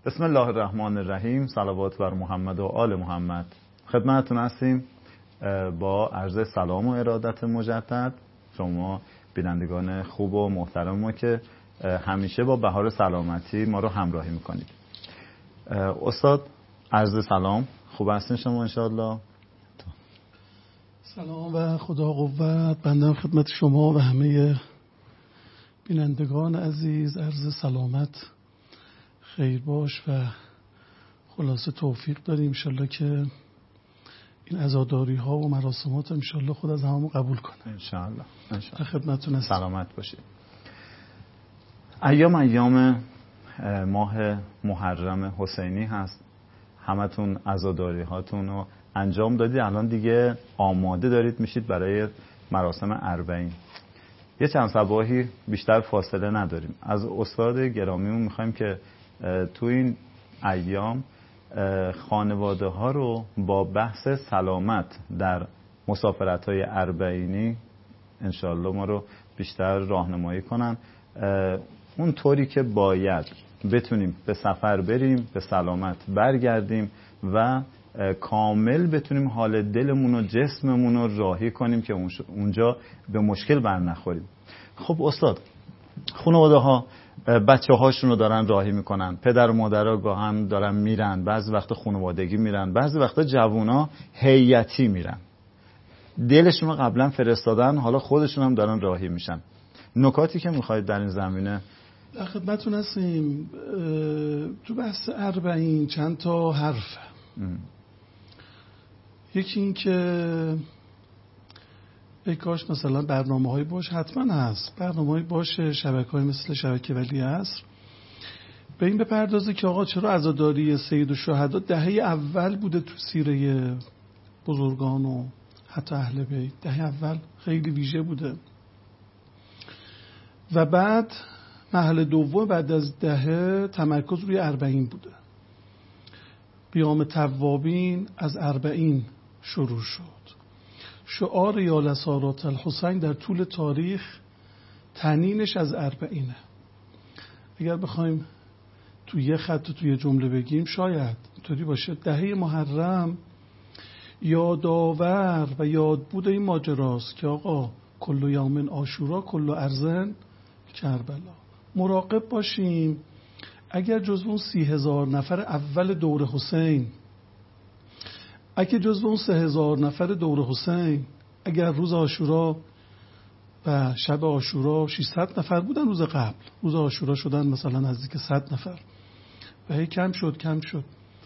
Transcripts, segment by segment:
بسم الله الرحمن الرحیم. صلوات بر محمد و آل محمد. خدمتتون هستیم با عرض سلام و ارادت مجدد شما بینندگان خوب و محترم ما که همیشه با بهار سلامتی ما رو همراهی میکنید. استاد عرض سلام، خوب هستین شما انشاءالله؟ سلام و خدا قوت. بنده خدمت شما و همه بینندگان عزیز عرض سلامت، خیر باش و خلاصه توفیق داریم انشالله که این عزاداری ها و مراسمات انشالله خود از همه قبول کنه انشالله. خدمتتون هستم. سلامت باشید. ایام ماه محرم حسینی هست. همتون عزاداری هاتون رو انجام دادید، الان دیگه آماده دارید میشید برای مراسم اربعین. یه چند صباحی بیشتر فاصله نداریم. از استاد گرامیمون میخوایم که تو این ایام خانواده ها رو با بحث سلامت در مسافرت های اربعینی انشالله ما رو بیشتر راهنمایی کنن، اون طوری که باید بتونیم به سفر بریم، به سلامت برگردیم و کامل بتونیم حال دلمون و جسممون رو راحی کنیم که اونجا به مشکل بر نخوریم. خب استاد، خانواده ها بچه هاشون رو دارن راهی میکنن، پدر و مادرها گاهن دارن میرن، بعضی وقتا خانوادگی میرن، بعضی وقتا جوونا هیئتی میرن، دلشون رو قبلا فرستادن، حالا خودشون هم دارن راهی میشن. نکاتی که میخواید در این زمینه؟ در خدمتتون هستیم. تو بحث اربعین چند تا حرف. یکی این که ای کاش مثلا برنامه‌های باشه، حتما هست برنامه‌های باشه، شبکه‌های مثل شبکه ولی عصر به این بپردازه که آقا چرا عزاداری سید الشهدا دهه اول بوده تو سیره بزرگان و حتی اهل بیت. دهه اول خیلی ویژه بوده و بعد مرحله دوم بعد از دهه تمرکز روی اربعین بوده. قیام توابین از اربعین شروع شد. شعار یا لسارات الحسین در طول تاریخ تنینش از اربعینه. اگر بخوایم توی یه خط توی جمله بگیم شاید اینطوری باشه: دهه محرم یادآور و یادبود این ماجراست که آقا کل یوم عاشورا کل ارزن کربلا. مراقب باشیم اگر جزو اون 30,000 نفر اول دور حسین، اگه جزو اون 3,000 نفر دور حسین، اگر روز عاشورا و شب عاشورا 600 نفر بودن، روز قبل روز عاشورا شدن مثلا نزدیک 100 نفر و هی کم شد.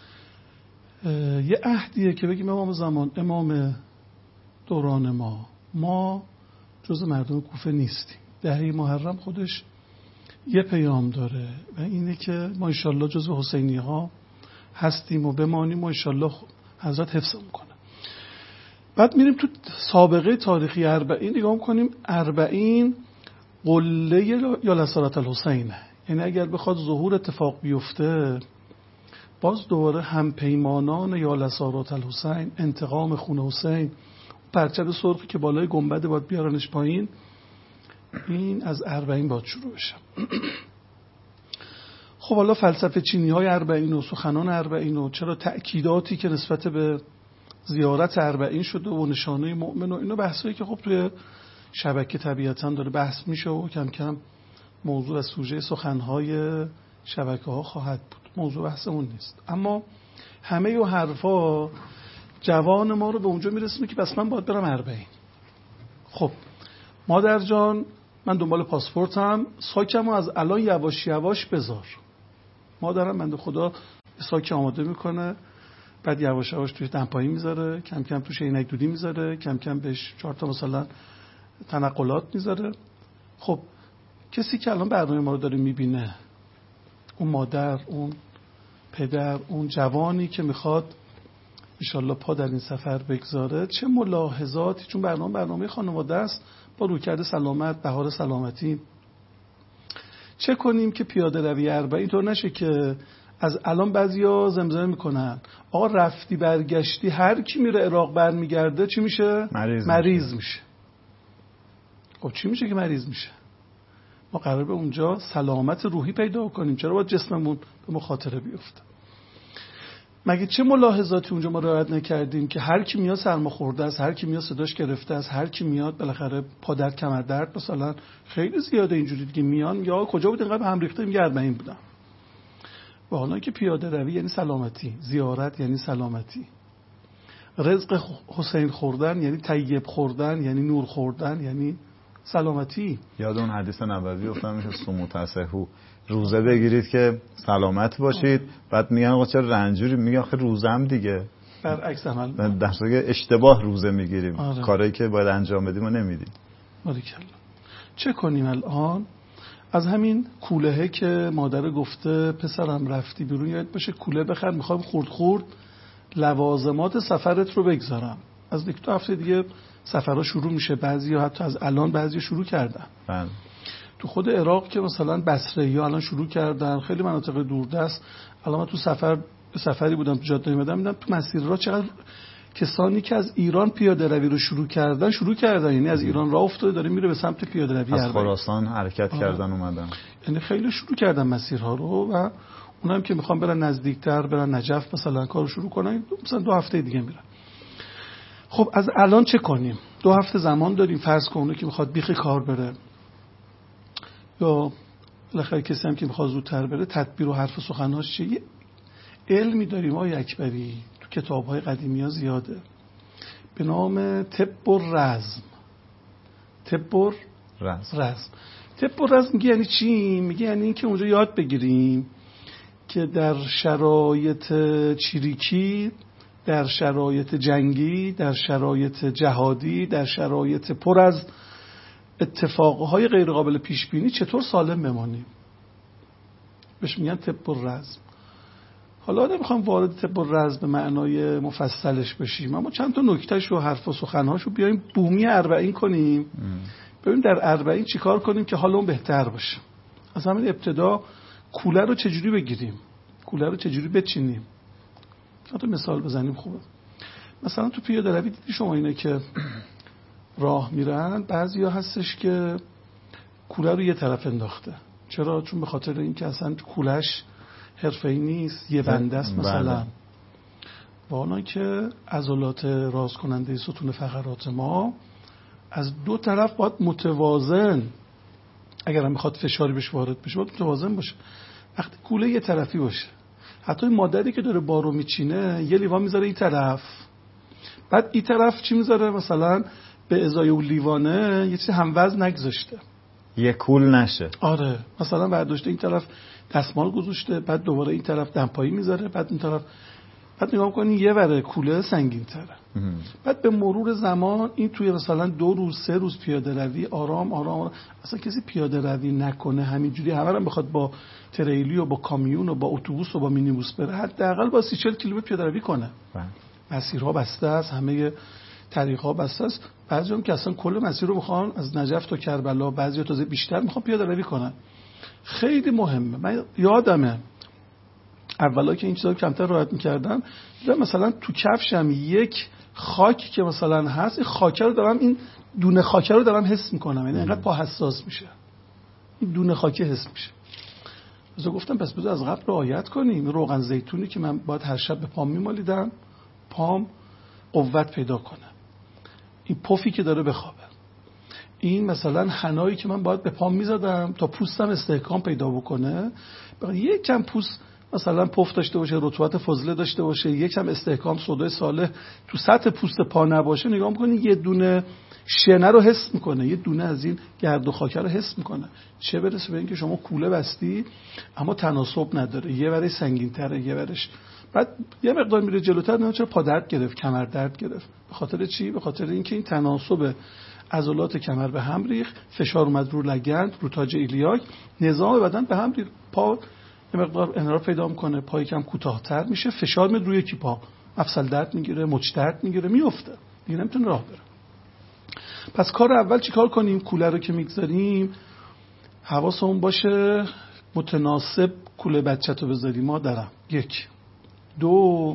یه عهدیه که بگیم امام زمان، امام دوران ما جز مردم کوفه نیستیم. دهه محرم خودش یه پیام داره و اینه که ما انشالله جزو حسینی ها هستیم و بمانیم و انشالله حضرت حفظمون کنه. بعد میریم تو سابقه تاریخی اربعین نگاه کنیم. اربعین قله یا لسارت الحسینه، یعنی اگر بخواد ظهور اتفاق بیفته باز دوباره هم پیمانان یا لسارت الحسین، انتقام خون حسین، پرچم سرخی که بالای گنبد باید بیارنش پایین، این از اربعین باید شروع بشه. خب حالا فلسفه چینی های اربعین و سخنان اربعین و چرا تأکیداتی که نسبت به زیارت اربعین شده و نشانه مؤمن و اینو بحثایی که خب توی شبکه طبیعتاً داره بحث میشه و کم کم موضوع از سوژه سخنهای شبکه ها خواهد بود. موضوع بحثمون نیست، اما همه و حرفا جوان ما رو به اونجا میرسونه که بس من باید برم اربعین. خب مادر جان من دنبال پاسپورتم، ساکمو از الان یواش یواش بذار. مادرم بنده خدا ساک آماده میکنه، بعد یواش یواش توش دمپایی میذاره، کم کم توش عینک دودی میذاره، کم کم بهش 4 تا مثلا تنقلات میذاره. خب کسی که الان برنامه ما رو داره میبینه، اون مادر، اون پدر، اون جوانی که میخواد انشالله پا در این سفر بگذاره، چه ملاحظاتی، چون برنامه خانواده است با رویکرد سلامت، بهار سلامتی، چه کنیم که پیاده روی اربعین طور نشه که از الان بعضیا زمزمه میکنن آقا رفتی برگشتی هر کی میره عراق برمیگرده چی میشه؟ مریض میشه. خب چی میشه که مریض میشه؟ ما قراره به اونجا سلامت روحی پیدا کنیم. چرا باید جسممون به مخاطره بیفته؟ مگه چه ملاحظاتی اونجا ما رعایت نکردیم که هر کی میاد سرماخورده است، هر کی میاد صداش گرفته است، هر کی میاد بالاخره پا درد کمر درد مثلا خیلی زیاده اینجوری دیگه میان یا کجا بود اینقدر هم ریخته میگه 40 بودم. و حالا که پیاده روی یعنی سلامتی، زیارت یعنی سلامتی، رزق حسین خوردن یعنی طیب خوردن یعنی نور خوردن یعنی سلامتی. یاد اون حدیث نبوی افتادم میشه سمو تصحو، روزه بگیرید که سلامت باشید. بعد میگن آقا چرا رنجوری؟ میگن آخه روزم دیگه برعکس عمل در صورتی اشتباه روزه میگیریم. آره. کارهایی که باید انجام بدیم و نمیدیم. باریکلا. چه کنیم الان؟ از همین کولهه که مادر گفته پسرم رفتی بیرون یاد باشه کوله بخر، میخوام خورد خورد لوازمات سفرت رو بگذارم. از 1-2 هفته دیگه سفرها شروع میشه، بعضیا حتی از الان بعضی شروع کردن. بله. تو خود عراق که مثلا بصره‌یا الان شروع کردن، خیلی مناطق دوردست. الان من تو سفری بودم تو جاده میدم دیدم تو مسیرها چقدر کسانی که از ایران پیاده روی رو شروع کردن یعنی از ایران راه افتاده داره میره به سمت پیاده روی از خراسان حرکت کردن اومدن، یعنی خیلی شروع کردن مسیرها رو. و اونم که میخوام برن نزدیکتر، برن نجف مثلا کارو شروع کنن، مثلا 2 هفته دیگه میرن. خب از الان چه کنیم؟ 2 هفته زمان داریم. فرض کن اون که میخواد بیخ کار بره یا بالاخره کسی هم که میخواد زودتر بره، تدبیر و حرف و سخنهاش چیه؟ علمی داریم آقای اکبری تو کتاب‌های قدیمی ها زیاده به نام طب و رزم. طب و رزم میگه یعنی چی؟ میگه یعنی این که اونجا یاد بگیریم که در شرایط چیریکی، در شرایط جنگی، در شرایط جهادی، در شرایط پر از اتفاقهای غیر قابل پیش بینی چطور سالم بمانیم. بهش میگن طب و رزم. حالا نمیخوام وارد طب و رزم به معنای مفصلش بشیم، اما چند تا نکتهش و حرف و سخنهاشو بیایم بومی 40 کنیم. ببین در 40 چیکار کنیم که حالمون بهتر باشه. از همین ابتدا کوله رو چجوری بگیریم، کوله رو چجوری بچینیم. تا مثال بزنیم خوبه. مثلا تو پیاده روی دیدی شما اینه که راه میرن، بعضیا هستش که کوله رو یه طرف انداخته. چرا؟ چون به خاطر اینکه اصلا کولهش حرفه‌ای نیست، یه بنده است مثلا. والا که عضلات راز کننده ستون فقرات ما از 2 طرف باید متوازن، اگر هم میخواد فشاری بهش وارد بشه باید متوازن باشه. وقتی کوله یه طرفی باشه، حتی مادری که داره بارو میچینه یه لیوان میذاره این طرف، بعد این طرف چی میذاره؟ مثلا به ازای اون لیوانه یه چیز هموزن نگذاشته، یه کول نشه. آره مثلا برداشته این طرف دستمال گذاشته، بعد دوباره این طرف دمپایی میذاره، بعد این طرف، بعد نگاه کنین یه وره کوله سنگین تره. بعد به مرور زمان این توی مثلا 2 روز 3 روز پیاده روی آرام آرام اصلا کسی پیاده روی نکنه همینجوری همه هم بخواد با تریلی و با کامیون و با اتوبوس و با مینیبوس بره، حداقل با 30-40 کیلومتر پیاده روی کنه. مسیرها بسته است، همه طریق‌ها بسته است. بعضی‌ها که اصلا کل مسیر رو میخوان از نجف تا کربلا، بعضی‌ها تازه بیشتر میخوان پیاده روی کنن. خیلی مهمه. من یادمه اولا که این چیزا کمتر رعایت می‌کردم، مثلا تو کفشم یک خاک که مثلا هست، این خاکه رو دارم، این دونه خاکه رو دارم حس می‌کنم، یعنی اینقدر پا حساس میشه، این دونه خاکه حس میشه. از گفتم پس بذار از قبل رعایت کنیم. روغن زیتونی که من باید هر شب به پام میمالیدم، پام قوت پیدا کنه. این پفی که داره بخوابه. این مثلا حنایی که من باید به پام میزدم تا پوستم استحکام پیدا بکنه، یک کم پوست مثلا پف داشته باشه، رطوبت فاضله داشته باشه، یک کم استحکام سودای صالح تو سطح پوست پا نباشه، نگاه میکنی یه دونه شنه رو حس میکنه، یه دونه از این گرد و خاکه رو حس میکنه. چه برسه به اینکه شما کوله بستی اما تناسب نداره، یه ورش سنگین‌تره، یه ورش، بعد یه مقدار میره جلوتر، نه چرا پا درد گرفت، کمر درد گرفت. به خاطر چی؟ به خاطر اینکه این تناسب عضلات کمر به هم ریخت، فشار اومد رو لگند، رو تاج ایلیاک، نظام بدن به هم ریخت، پا یه مقدار انحراف پیدا میکنه، پای کم کوتاه‌تر میشه، فشار میاد روی یکی پا، مفصل درد میگیره، مچ درد میگیره، میفته، دیگه نمیتونه راه بره. پس کار اول چیکار کنیم؟ کوله رو که میگذاریم حواسمون باشه متناسب کوله بچه‌تو بذاری مادرم. 1 2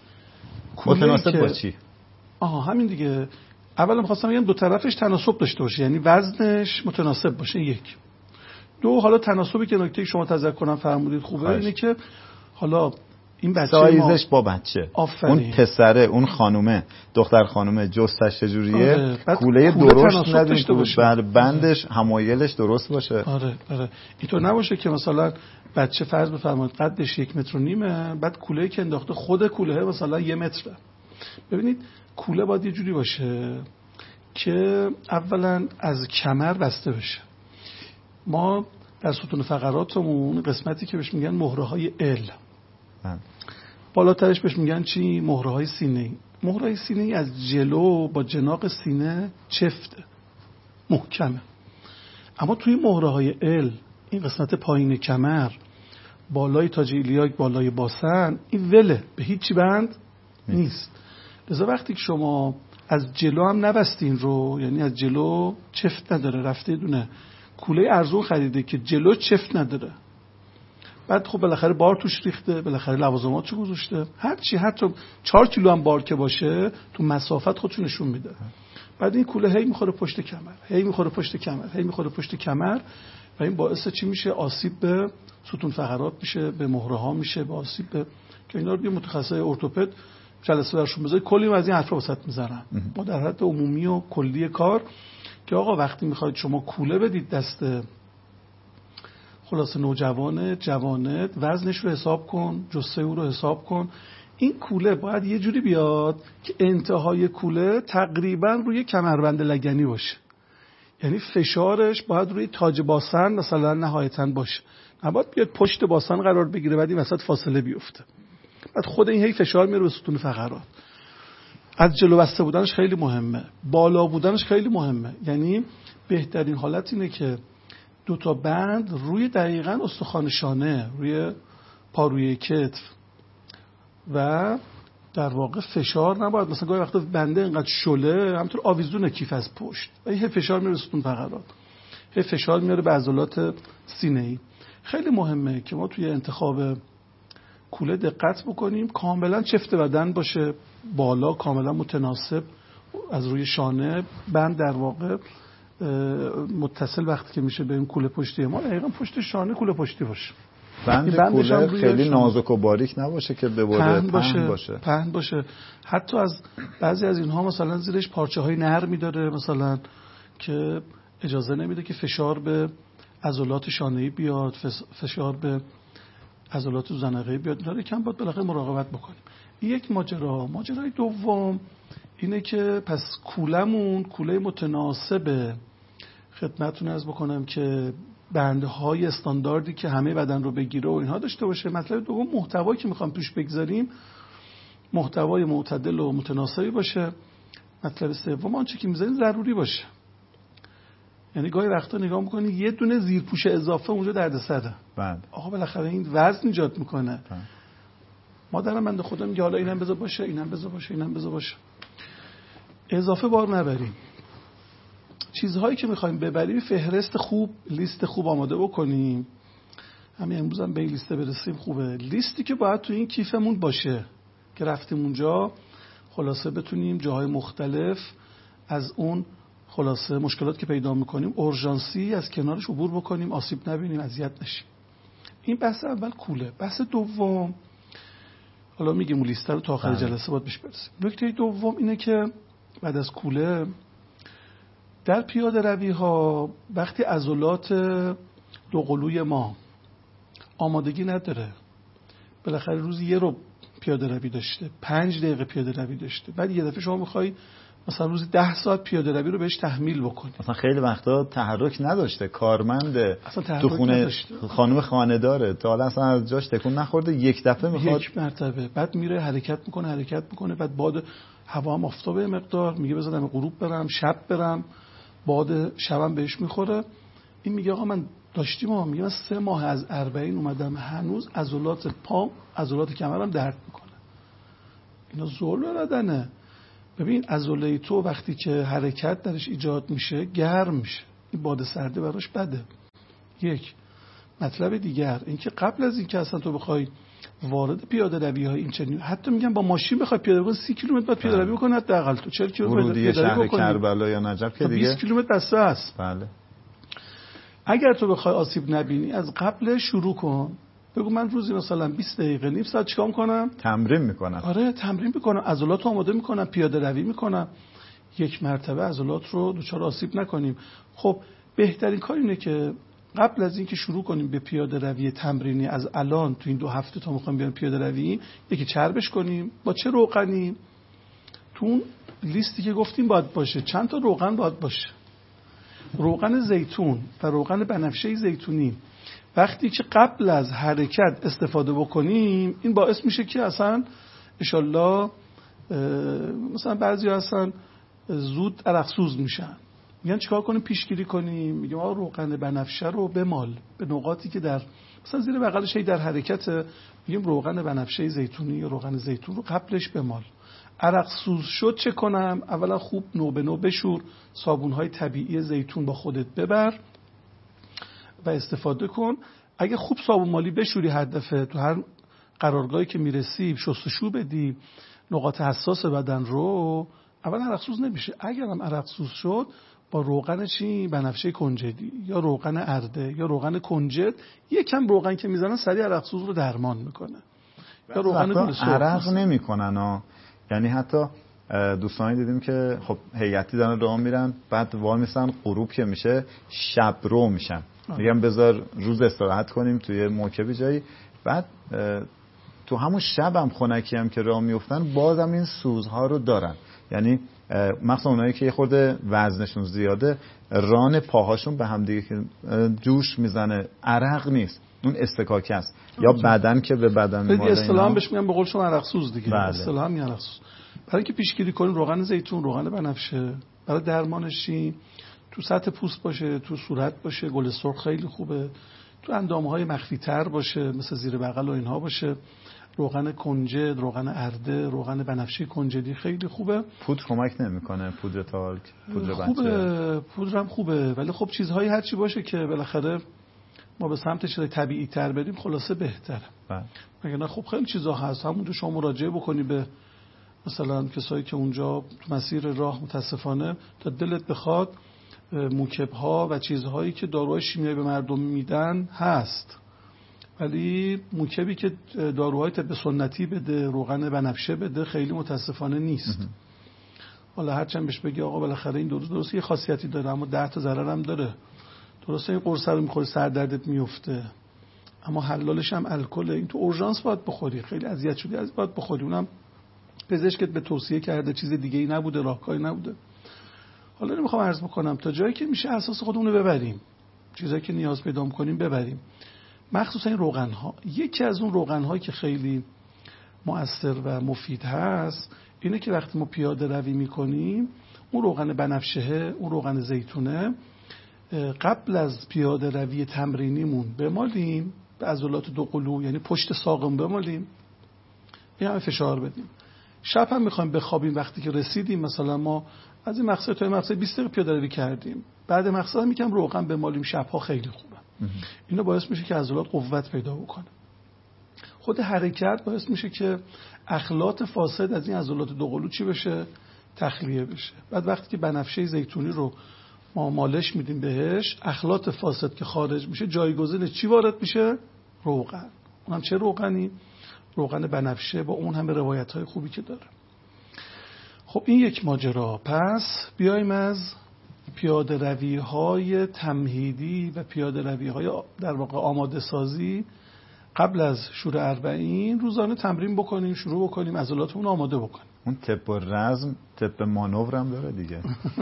متناسب با چی؟ همین دیگه. اول می‌خواستم بگم 2 طرفش تناسب داشته باشه، یعنی وزنش متناسب باشه. 1 دو، حالا تناسبی که نکته شما تذکرم فرمودید خوبه، اینه که حالا این بچه سایزش با بچه، آفرین. اون پسره، اون خانومه، دختر خانومه جستش چجوریه، کوله درشت نداشته، بندش همایلش درست باشه. آره اینطور نباشه که مثلا بچه فرض بفرمایید قدش 1.5 متر، بعد کوله‌ای که انداخته خود کوله مثلا 1 متره. ببینید کوله باید یه جوری باشه که اولا از کمر بسته بشه. ما در ستون فقراتمون قسمتی که بهش میگن مهره‌های ال، بالاترش بهش میگن چی؟ مهره‌های سینه‌ای. مهره‌های سینه‌ای از جلو با جناق سینه چفته، محکمه. اما توی مهره‌های ال، این قسمت پایین کمر، بالای تاج ایلیاک، بالای باسن، این وله، به هیچی بند نیست. لذا وقتی که شما از جلو هم نبستین رو، یعنی از جلو چفت نداره، رفته دونه کوله ارزون خریده که جلو چفت نداره، بعد خب بالاخره بار توش ریخته، بالاخره لوازماتشو گذاشته، هرچی حتی 4 کیلو هم بار که باشه تو مسافت خودشو نشون میده. بعد این کوله هی میخوره پشت کمر، هی میخوره پشت کمر، هی میخوره پشت کمر، و این باعث چی میشه؟ آسیب به ستون فقرات میشه، به مهره ها میشه، به آسیب به، که اینا رو یه متخصص ارتوپد جلسه برشون بذارید کلی از این حرفا واسط میزنن. ما در حد عمومی و کلی کار که آقا وقتی میخواید شما کوله بدید دست خلاص نوجوان جوانت، وزنش رو حساب کن، جسه او رو حساب کن. این کوله باید یه جوری بیاد که انتهای کوله تقریبا روی کمربند لگنی باشه، یعنی فشارش باید روی تاج باسن مثلا نهایتاً باشه، نباید بیاد پشت باسن قرار بگیره بعد این وسط فاصله بیفته، بعد خود این هی فشار میاره به ستون فقرات. از جلو بسته بودنش خیلی مهمه، بالا بودنش خیلی مهمه. یعنی بهترین حالت اینه که 2 بند روی دقیقاً استخوان شانه، روی پاروی کتف، و در واقع فشار نباید مثلا گاهی وقتا بنده اینقدر شله همونطور آویزون کیف از پشت، هی فشار میاره ستون فقرات، هی فشار میاره به عضلات سینه‌ای. خیلی مهمه که ما توی انتخاب کوله دقت بکنیم، کاملا چفت بدن باشه، بالا کاملا متناسب از روی شانه، بند در واقع متصل وقتی که میشه به این کوله پشتی ما، دقیقاً پشت شانه کوله پشتی باشه. بند کوله خیلی نازک و باریک نباشه که ببره، پهن باشه. حتی از بعضی از اینها مثلا زیرش پارچه های نرمی داره مثلا که اجازه نمیده که فشار به عضلات شانه‌ای بیاد، فشار به عضلات زنقه‌ای بیاد. داره کم باید بالاخره مراقبت بکنیم. یک ماجرای دوم اینه که پس کولمون کوله متناسب، خدمتتون عرض بکنم که بندهای استانداردی که همه بدن رو بگیره و اینها داشته باشه. مطلب دوم محتوایی که میخوام توش بگذاریم محتوای معتدل و متناسبی باشه. مطلب سوم آنچه که میذاریم ضروری باشه. یعنی گاهی وقتا نگاه میکنی یه دونه زیرپوش اضافه اونجا دردسره. آقا بالاخره این وزن ایجاد میکنه. مادرم بنده خدا میگه حالا اینم بذار باشه، اینم بذار باشه، اینم بذار باشه. اضافه بار نبریم. چیزهایی که میخوایم ببریم فهرست خوب، لیست خوب آماده بکنیم. همین امروز هم به این لیست برسیم خوبه. لیستی که باید تو این کیفمون باشه که رفتیم اونجا خلاصه بتونیم جاهای مختلف از اون خلاصه مشکلات که پیدا میکنیم اورژانسی از کنارش عبور بکنیم، آسیب نبینیم، اذیت نشیم. این بحث اول کوله. بحث دوم حالا میگیم اون لیست رو تا آخر جلسه باید بهش برسیم. نکته دوم اینه که بعد از کوله در پیاده روی ها وقتی عضلات دوقلوی ما آمادگی نداره، بالاخره روزی یه رو پیاده روی داشته، 5 دقیقه پیاده روی داشته، بعد یه دفعه شما میخوای مثلا روزی 10 ساعت پیاده روی رو بهش تحمیل بکنی. مثلا خیلی وقتا تحرک نداشته، کارمنده، تو خونه خانم خانه‌داره، تا حالا اصلا از جاش تکون نخورده، یک دفعه میخواد یک مرتبه، بعد میره حرکت میکنه، بعد باد هوا هم آفتابه مقدار، میگه بذارم غروب برم، شب برم، باد شبم بهش میخوره. این میگه آقا من داشتیم، میگه من 3 ماه از 40 اومدم هنوز عضلات پام، عضلات کمرم درد میکنه. اینا زور بدنه. ببین عضله تو وقتی که حرکت درش ایجاد میشه گرم میشه، این باد سرده براش بده. یک مطلب دیگر اینکه قبل از اینکه اصلا تو بخوای وارد پیاده روی های این چنین، حتی میگن با ماشین بخوای پیاده بکنی 30 کیلومتر بعد پیاده روی بکنی، حداقل تو 40 کیلومتر پیاده روی بکنی. شهر کربلا یا نجف که دیگه 20 کیلومتر بسته است. بله. اگر تو بخوای آسیب نبینی از قبل شروع کن. بگو من روزی مثلا 20 دقیقه نیم ساعت چیکار کنم؟ تمرین میکنم. آره تمرین میکنم، عضلات آماده میکنم، پیاده روی میکنم. یک مرتبه عضلات رو دچار آسیب نکنیم. خب بهترین کار اینه که قبل از اینکه شروع کنیم به پیاده روی تمرینی، از الان تو این 2 هفته تا میخوایم بیایم پیاده روی، یکی چربش کنیم. با چه روغنی؟ تو اون لیستی که گفتیم باید باشه چند تا روغن باید باشه. روغن زیتون و روغن بنفشه زیتونی وقتی که قبل از حرکت استفاده بکنیم، این باعث میشه که اصلا انشالله مثلا بعضی اصلا زود عرقسوز میشن. میگن چیکار کنیم؟ پیشگیری کنیم. میگم آقا روغن بنفشه رو بمال به نقاطی که در مثلا زیر بغلش در حرکت، میگیم روغن بنفشه زیتونی یا روغن زیتون رو قبلش بمال. عرقسوز شد چه کنم؟ اولا خوب نو به نو بشور، صابون‌های طبیعی زیتون با خودت ببر و استفاده کن. اگه خوب صابون مالی بشوری، هر دفعه تو هر قرارگاهی که میرسی شستشو بدی نقاط حساس بدن رو، اول عرقسوز نمیشه. اگرم عرقسوز شد با روغن چی؟ بنفشه کنجدی یا روغن ارده یا روغن کنجد، یکم روغن که میزنن سریع عرقسوز رو درمان میکنه. یا روغن گل سرخ عرق نمیکنن ها. یعنی حتی دوستانی دیدیم که خب هیئتی دارن راه میرن، بعد وای میسن غروب که میشه شب رو میشن، میگم بذار روز استراحت کنیم توی موکبی جایی، بعد تو همون شب هم خنکی هم که راه میفتن بازم این سوزها رو دارن. یعنی مخصوصا اونایی که یه خورده وزنشون زیاده، ران پاهاشون به هم دیگه که جوش میزنه، عرق نیست، اون استکاکه است یا بدن که به بدن میماله. اصطلاحاً بهش میگن به قول شما عرقسوز دیگه. بله. اصطلاحاً میگن عرقسوز. برای اینکه پیشگیری کنیم روغن زیتون، روغن بنفشه برای درمانش تو سطح پوست باشه، تو صورت باشه، گل سرخ خیلی خوبه، تو اندامهای مخفی تر باشه مثل زیر بغل و اینها باشه، روغن کنجد، روغن ارده، روغن بنفشه کنجدی خیلی خوبه. پودر کمک نمیکنه؟ پودر تالک، پودر بچه خوبه، پودر هم خوبه، ولی خب چیزهایی هرچی باشه که بالاخره ما به سمت چیزای طبیعی تر بریم خلاصه بهتره. مگه نه؟ خب خیلی چیزا هست، همونجا شما مراجعه بکنی به مثلا کسایی که اونجا تو مسیر راه متاسفانه تا دلت بخواد موکب‌ها و چیزهایی که داروهای شیمیایی به مردم میدن هست، ولی موکبی که داروهای طب سنتی بده، روغن بنفشه بده، خیلی متاسفانه نیست. حالا هرچند بهش بگی آقا بالاخره این درست یه خاصیتی داره اما 10 تا ضرر هم داره. درسته این قرص رو میخوری سر دردت میفته، اما حلالش هم الکل. این تو اورژانس باید بخوری، خیلی اذیت شدی از باید بخوری، اونم پزشکت به توصیه کرده، چیز دیگه ای نبوده، راهکاری نبوده. حالا نمیخوام عرض بکنم تا جایی که میشه اساس خودمون رو ببریم، چیزایی که نیاز پیدا می‌کنیم ببریم، مخصوصا این روغن ها. یکی از اون روغن هایی که خیلی مؤثر و مفید هست اینه که وقتی ما پیاده روی میکنیم اون روغن بنفشه، اون روغن زیتونه، قبل از پیاده روی تمرینیمون بمالیم به عضلات دو قلو، یعنی پشت ساقمون بمالیم، یه همه فشار بدیم. شب هم میخوایم بخوابیم، وقتی که رسیدیم مثلا ما از این مقصد تا این مقصد 20 دقیقه پیاده روی کردیم، بعد مقصد هم میگم روغن بمالیم شبها خیلی خوبه. اینا باعث میشه که عضلات قوت پیدا بکنه. خود حرکت باعث میشه که اخلاط فاسد از این عضلات دو قلو چی بشه؟ تخلیه بشه. بعد وقتی که بنفشه زیتونی رو ما مالش میدیم بهش، اخلاط فاسد که خارج میشه جایگزین چی وارد میشه؟ روغن. اونم چه روغنی؟ روغن بنفشه، با اون همه روایت‌های خوبی که داره. خب این یک ماجرا. پس بیایم از پیاده روی‌های تمهیدی و پیاده روی‌های در واقع آماده سازی قبل از شروع 40 روزانه تمرین بکنیم، شروع بکنیم، عضلاتمون آماده بکنیم. اون طب رزم، طب مانور هم داره دیگه.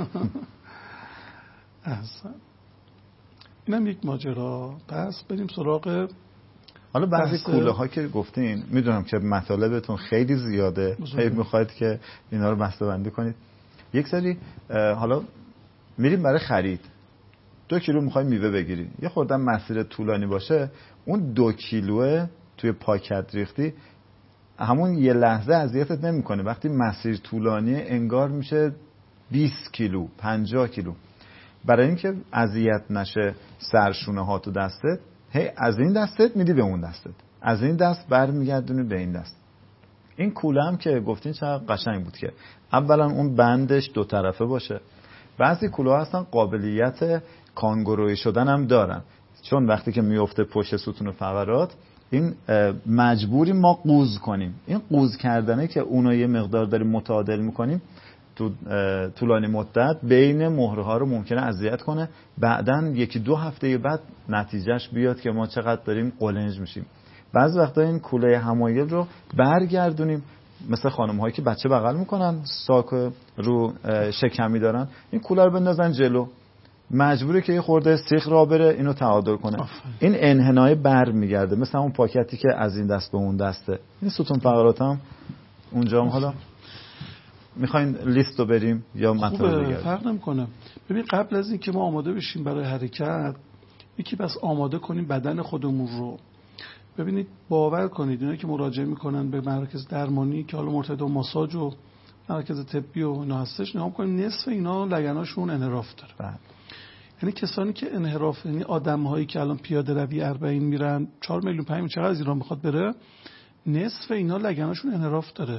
احسن. اینم یک ماجرا. پس بریم سراغ حالا بعضی کوله ها که گفتین، میدونم که مطالبتون خیلی زیاده، خیلی میخواید که اینا رو بسته‌بندی کنید. یک سری حالا میریم برای خرید، 2 کیلو میخوای میوه بگیری، یه خورده مسیر طولانی باشه، اون 2 کیلوه توی پاکت ریختی همون یه لحظه اذیتت نمیکنه، وقتی مسیر طولانی انگار میشه 20 کیلو 50 کیلو. برای اینکه اذیت نشه سرشونه ها تو دستت، هی از این دستت میدی به اون دستت، از این دست برمیگردونی به این دست. این کوله هم که گفتین چقدر قشنگ بود که اولا اون بندش 2 طرفه باشه. بعضی کوله ها هستن قابلیت کانگورویی شدن هم دارن، چون وقتی که میفته پشت ستون فقرات این مجبوری ما قوز کنیم. این قوز کردنه که اونو یه مقدار داریم متعادل میکنیم تو طولانی مدت بین مهره ها رو ممکنه اذیت کنه، بعدن 1-2 هفته بعد نتیجهش بیاد که ما چقدر داریم قلنج میشیم. بعضی وقتا این کوله حمایل رو برگردونیم، مثل خانم هایی که بچه بغل میکنن ساک رو شکمی دارن، این کوله رو بندازن جلو، مجبوره که یه خورده سیخ را بره اینو تعادل کنه. این انحنای بر میگرده، مثل اون پاکتی که از این دست به اون دسته. این ستون فقرات هم اونجا هم. حالا میخواین لیست رو بریم یا مطلب بگردیم؟ فرق نمیکنه. ببین قبل از این که ما آماده بشیم برای حرکت، یکی بس آماده کنیم بدن خودمون رو. ببینید باور کنید اینا که مراجعه میکنن به مراکز درمانی که حالا مرتبط با ماساژ و مراکز طبی و اینا هستش، نگاه کنید نصف اینا لگناشون انحراف داره. یعنی کسانی که انحراف، یعنی آدم‌هایی که الان پیاده روی 40 میرن 4 میلیون 5 چقدر از ایران میخواد بره، نصف اینا لگناشون انحراف داره.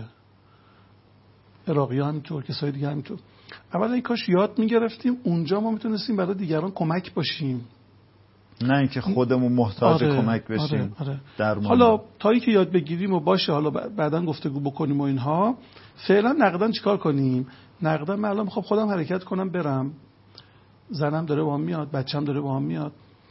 عراقی‌ها همینطور، کسای دیگه همینطور. اولا این کاش یاد میگرفتیم اونجا ما میتونستیم برای دیگران کمک باشیم، نه اینکه خودمون محتاج کمک بشیم. حالا تا اینکه یاد بگیریم و باشه، حالا بعداً گفتگو بکنیم و اینها. فعلا نقدن چیکار کنیم؟ نقدن من الان میخوام خودم حرکت کنم برم، زنم داره با هم میاد، بچه‌م داره با هم میاد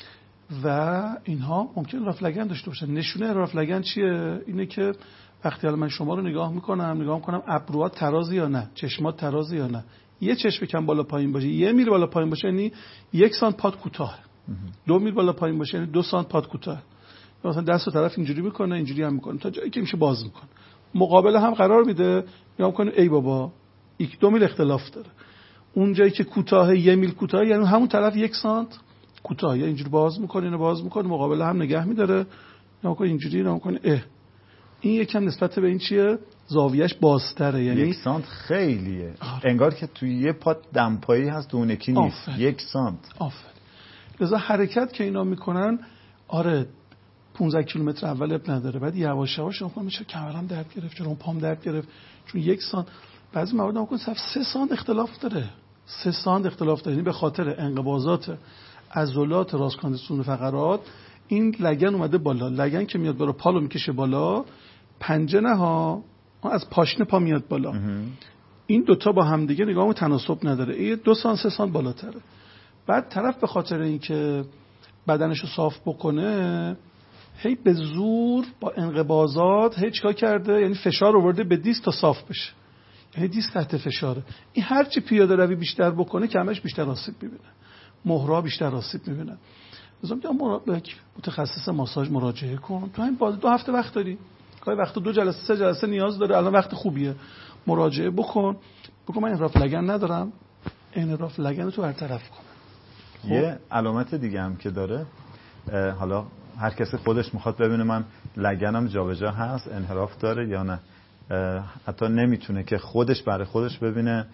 و اینها ممکن رفت لگن داشته باشن. نشونه رفت لگن چیه؟ اینه که وقتی الان من شما رو نگاه میکنم ابروات ترازی یا نه، چشمات ترازی یا نه. یه چشم کم بالا پایین باشه، یه میر بالا پایین باشه یعنی 1 سانت پات کوتاه، 2 میر بالا پایین باشه یعنی 2 سانت پات کوتاه. مثلا دست و طرف اینجوری میکنه، اینجوری هم میکنه تا جایی که میشه باز میکنه، مقابل هم قرار میده، نگاه میکنه ای بابا 1-2 میل اختلاف داره. اون جایی که کوتاه 1 میل کوتاه یعنی همون طرف 1 سانت کوتاه، یا اینجوری باز میکنه اینو باز میکنه، مقابل هم نگه میداره، نگاه کنه اینجوری، نگاه کنه این یکم نسبت به این چیه زاویه‌اش بازتره، یعنی 1 سانت خیلیه. انگار که توی یه پات دمپایی هست تو اون یکی نیست. 1 سانت. آفرین. لذا حرکت که اینا میکنن 15 کیلومتر اول اب نداره، بعد یواش یواش نکنم چه کمرم درد گرفت، چه پام درد گرفت، چون 1 سانت. بعضی موارد نکنم 3 سانت اختلاف داره. 3 سانت اختلاف داره، یعنی به خاطر انقباضات عضلات راست‌کاندیسون فقرات این لگن اومده بالا. لگن که میاد بالا پالو میکشه بالا، پنجه ها از پاشنه پا میاد بالا. این دوتا با هم دیگه نگاه تناسب نداره، این 2 سانت 3 سانت بالاتره. بعد طرف به خاطر اینکه بدنشو صاف بکنه هی به زور با انقباضات هی چیکار کرده، یعنی فشار آورده به دیست تا صاف بشه، یعنی دیست تحت فشاره. این هرچی پیاده روی بیشتر بکنه کمش بیشتر آسیب میبینه، مهرها بیشتر آسیب میبینن. مثلا متخصص ماساژ مراجعه کن، تو همین 2 هفته وقت داری، گاهی وقتا 2 جلسه 3 جلسه نیاز داره، الان وقت خوبیه، مراجعه بکن من انحراف لگن ندارم، انحراف لگن تو برطرف کن. یه علامت دیگه هم که داره، حالا هر کسی خودش میخواد ببینه من لگنم جابجا هست، انحراف داره یا نه، حتی نمیتونه که خودش برای خودش ببینه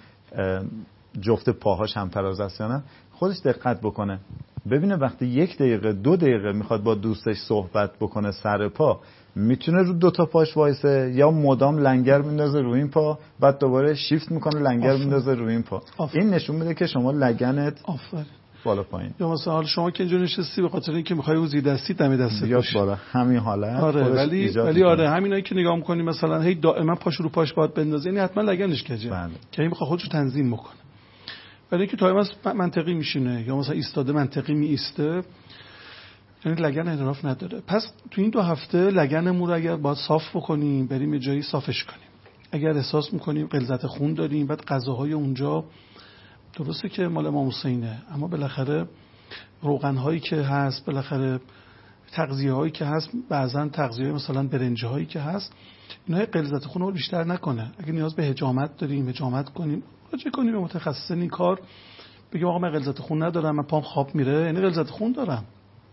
جفت پاهاش هم تراز است یا نه، خودش دقت بکنه ببینه وقتی 1 دقیقه 2 دقیقه میخواد با دوستش صحبت بکنه سر پا، میتونه رو 2 تا پاش وایسه یا مدام لنگر میندازه روی این پا، بعد دوباره شیفت میکنه لنگر میندازه روی این پا. این نشون میده که شما لگنت بالا پایین. یا مثلا حالا شما که اینجا نشستی به خاطر اینکه میخوای وزی دستی دم دستت بیاد بالا، همین حالت. ولی همینایی که نگاه میکنی مثلا هی دائما پاش رو پاش باید بندازه، یعنی حتما لگنش کجه که این میخواد خودشو تنظیم بکنه. ولی اینکه تایم منطقی میشینه یا مثلا ایستاده منطقی می ایسته، یعنی لگن انحراف نداره. پس تو این 2 هفته لگنمون رو اگر باید صاف بکنیم، بریم یه جایی صافش کنیم. اگر احساس میکنیم غلظت خون داریم، بعد غذاهای اونجا درسته که مال امام حسینه، اما بالاخره روغن‌هایی که هست، بالاخره تغذیه‌هایی که هست، بعضن تغذیه مثلا برنج‌هایی که هست، اینا غلظت خون رو بیشتر نکنه. اگه نیاز به حجامت داریم حجامت کنیم، راجع کنیم به متخصص این کار، بگیم آقا من غلظت خون ندارم، من پام خواب میره، یعنی غلظت خون دارم.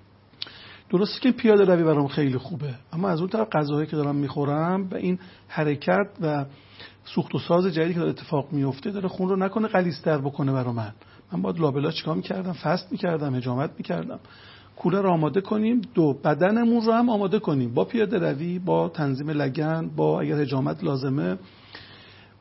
درسته که پیاده روی برام خیلی خوبه، اما از اون طرف غذاهایی که دارم میخورم و این حرکت و سوخت و ساز جدیدی که اتفاق میفته داره خون رو نکنه غلیظ‌تر بکنه برام. من باید لابلا چیکار میکردم؟ فست میکردم، حجامت میکردم. کوله رو آماده کنیم، 2 بدنمون رو هم آماده کنیم با پیاده روی، با تنظیم لگن، با اگر حجامت لازمه.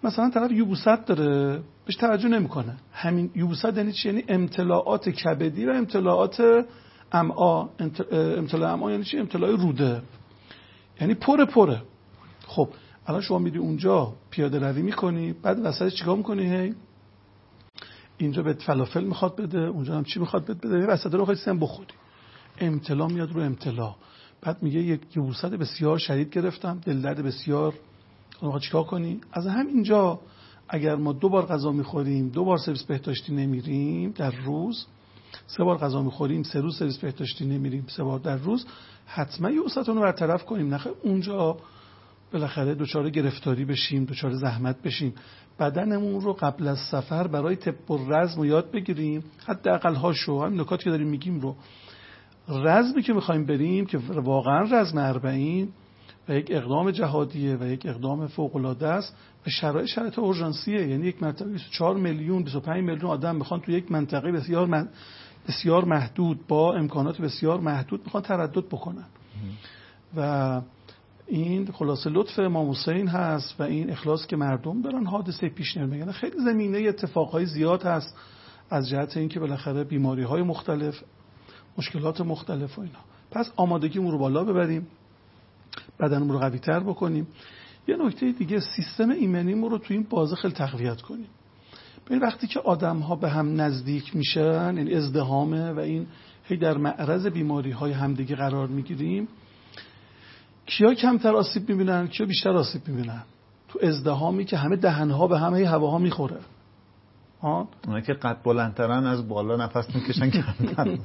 مثلا طرف یبوست داره بهش توجه نمیکنه. همین یبوست یعنی چی؟ یعنی امتلاعات کبدی و امتلاعات امعا. امتلاع امعا یعنی چی؟ امتلاع روده، یعنی پره. خب الان شما میری اونجا پیاده روی میکنی، بعد وسط چیکار میکنی؟ هی اینجا بهت فلافل میخواد بده، اونجا هم چی میخواد بده، وسط رو خواهی سیم بخوری. امتلا میاد رو امتلا. بعد میگه یک یبوست بسیار شدید گرفتم، دل درد بسیار. آقا چیکار کنی؟ از همینجا اگر ما 2 بار غذا میخوریم، 2 بار سرویس بهداشتی نمیریم در روز، 3 بار غذا میخوریم، 3 روز سرویس بهداشتی نمیریم، 3 بار در روز، حتما یبوستون رو برطرف کنیم. نخیر اونجا بالاخره دچار گرفتاری بشیم، دچار زحمت بشیم. بدنمون رو قبل از سفر برای طب الرزم رو یاد بگیریم، حداقل هاشو، هم نکاتی که داریم میگیم رو. رزمی که میخوایم بریم که واقعا رزم 40 و یک اقدام جهادیه و یک اقدام فوق‌العاده است و شرایط اورژانسیه، یعنی یک منطقه 24 میلیون 25 میلیون آدم میخوان تو یک منطقه بسیار محدود با امکانات بسیار محدود میخوان تردد بکنن. و این خلاصه لطف امام حسین هست و این اخلاص که مردم دارن حادثه پیش نمیگن. خیلی زمینه اتفاقهای زیاد هست از جهت اینکه بالاخره بیماری‌های مختلف، مشکلات مختلف و اینا. پس آمادگیمون رو بالا ببریم، بدنمون رو قوی‌تر بکنیم. یه نکته دیگه، سیستم ایمنیمون رو تو این بازه خیلی تقویت کنیم. ببین وقتی که آدم‌ها به هم نزدیک میشن، این ازدحامه و این هی در معرض بیماری‌های همدیگه قرار میگیریم، کیا کمتر آسیب میبینن، کیا بیشتر آسیب میبینن؟ تو ازدحامی که همه دهن‌ها به همه هواها میخوره. اونایی که قد بلندترن از بالا نفس میکشن کمتر.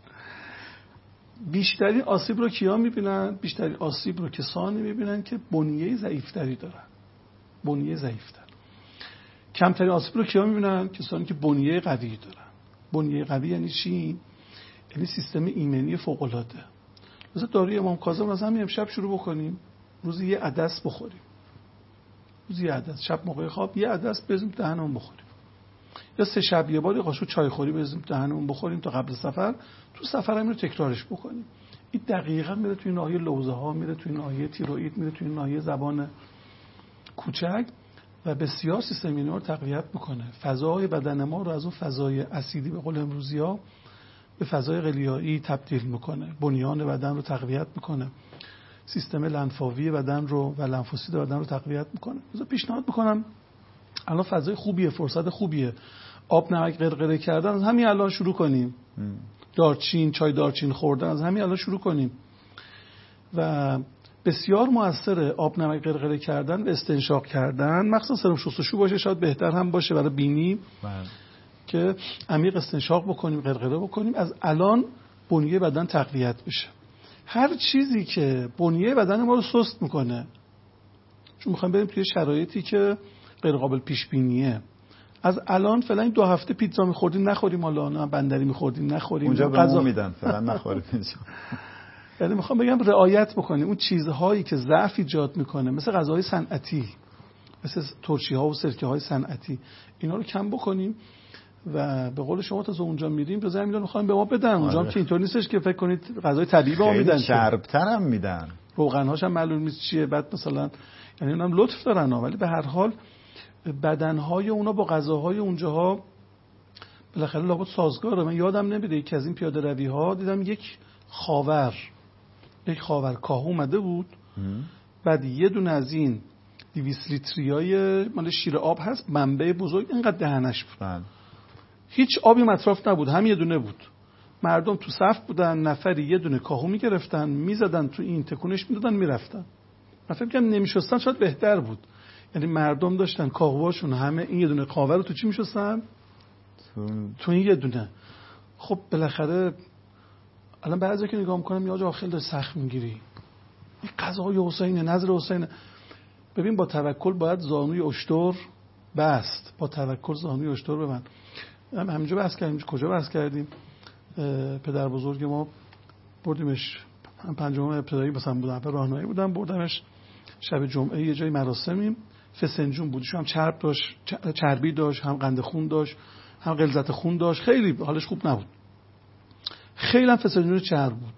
بیشترین آسیب رو کیا میبینن؟ بیشترین آسیب رو کسانی میبینن که بنیه ضعیفتری دارن. بنیه ضعیفتر. کمترین آسیب رو کیا میبینن؟ کسانی که بنیه قوی دارن. بنیه قوی یعنی چی؟ یعنی سیستم ایمنی فوق العاده. مثلا داروی امام کاظم از همین امشب شروع بکنیم، روزی 1 عدس بخوریم. روزی 1 عدس، شب موقع خواب 1 عدس بزنیم دهنمون بخوریم. یا 3 شب یه بار یه قاشق چای خوری بزنیم دهنمون بخوریم تا قبل سفر. تو سفر هم رو تکرارش بکنیم. این دقیقاً میره توی ناحیه لوزه ها، میره توی ناحیه تیروئید، میره توی ناحیه زبان کوچک و بسیار سیستم ایمنی رو تقویت میکنه. فضای بدن ما رو از اون فضای اسیدی به قول امروزی‌ها به فضای غلیایی تبدیل میکنه. بنیان بدن رو تقویت میکنه. سیستم لنفاوی بدن رو و لنفوسید بدن رو تقویت میکنه. مثلا پیشنهاد میکنم الان فضای خوبیه، فرصت خوبیه. آب نمک قرقره کردن از همین الان شروع کنیم. دارچین، چای دارچین خوردن از همین الان شروع کنیم. و بسیار موثره آب نمک قرقره کردن و استنشاق کردن، مخصوصا سرم شستشو باشه، شاید بهتر هم باشه برای بینی که عمیق استنشاق بکنیم، قرقره بکنیم، از الان بنیه بدن تقویت بشه. هر چیزی که بنیه بدن ما رو سست میکنه، چون میخوایم بریم توی شرایطی که غیر قابل پیش بینیه، از الان فعلا این 2 هفته پیتزا میخوردیم نخوریم، حالا نه بندری میخوردیم نخوریم، اونجا غذا میدن فعلا نخوریم. یعنی میخوام بگم رعایت بکنیم اون چیزهایی که ضعف ایجاد میکنه، مثل غذاهای صنعتی، مثل ترشی‌ها و سرکه‌های صنعتی، اینا رو کم بکنیم. و به قول شما تا اونجا میریم تا زمین میخوام به ما بدن. اونجا هم که اینطور نیستش که فکر کنید غذای طبیعی به ما میدن، خیلی چرب‌تر هم میدن، روغن‌هاش هم معلوم نیست چیه. بعد مثلا یعنی اونم لطف دارن، ولی به هر حال بدنهای اونا با غذاهای اونجاها بالاخره لابد سازگاره. من یادم نمیاد یکی از این پیاده روی‌ها دیدم یک خاور کاهو اومده بود، بعد یه دونه از این 200 لیتریای مال شیر آب هست، منبع بزرگ اینقدر دهنش بود، هیچ آبی مطرف نبود، هم یه دونه بود. مردم تو صف بودن، نفری یه دونه کاهو میگرفتن میزدن تو این، تکونش میدادن میرفتن. من فکر می‌کنم نمیشستن شاید بهتر بود. یعنی مردم داشتن کاهوهاشون همه این یه دونه کاوه رو تو چی میشستن؟ تو این یه دونه. خب بالاخره الان بعضی که نگاه میکنم یا آقا خیلی سخت میگیری، این غذاهای حسین، نظر حسین. ببین با توکل باید زانوی اشتر بست، با توکل زانوی اشتر ببند. همینجا بحث کردیم، کجا بحث کردیم؟ پدر بزرگ ما بردیمش، هم پنجم ابتدایی مثلا بودم، راهنمایی بودم، بردمش شب جمعه یه جای مراسمیم، فسنجون بود، هم چرب داشت، چربی داشت، هم قند خون داشت، هم غلظت خون داشت، خیلی حالش خوب نبود، خیلی هم فسنجون چرب بود.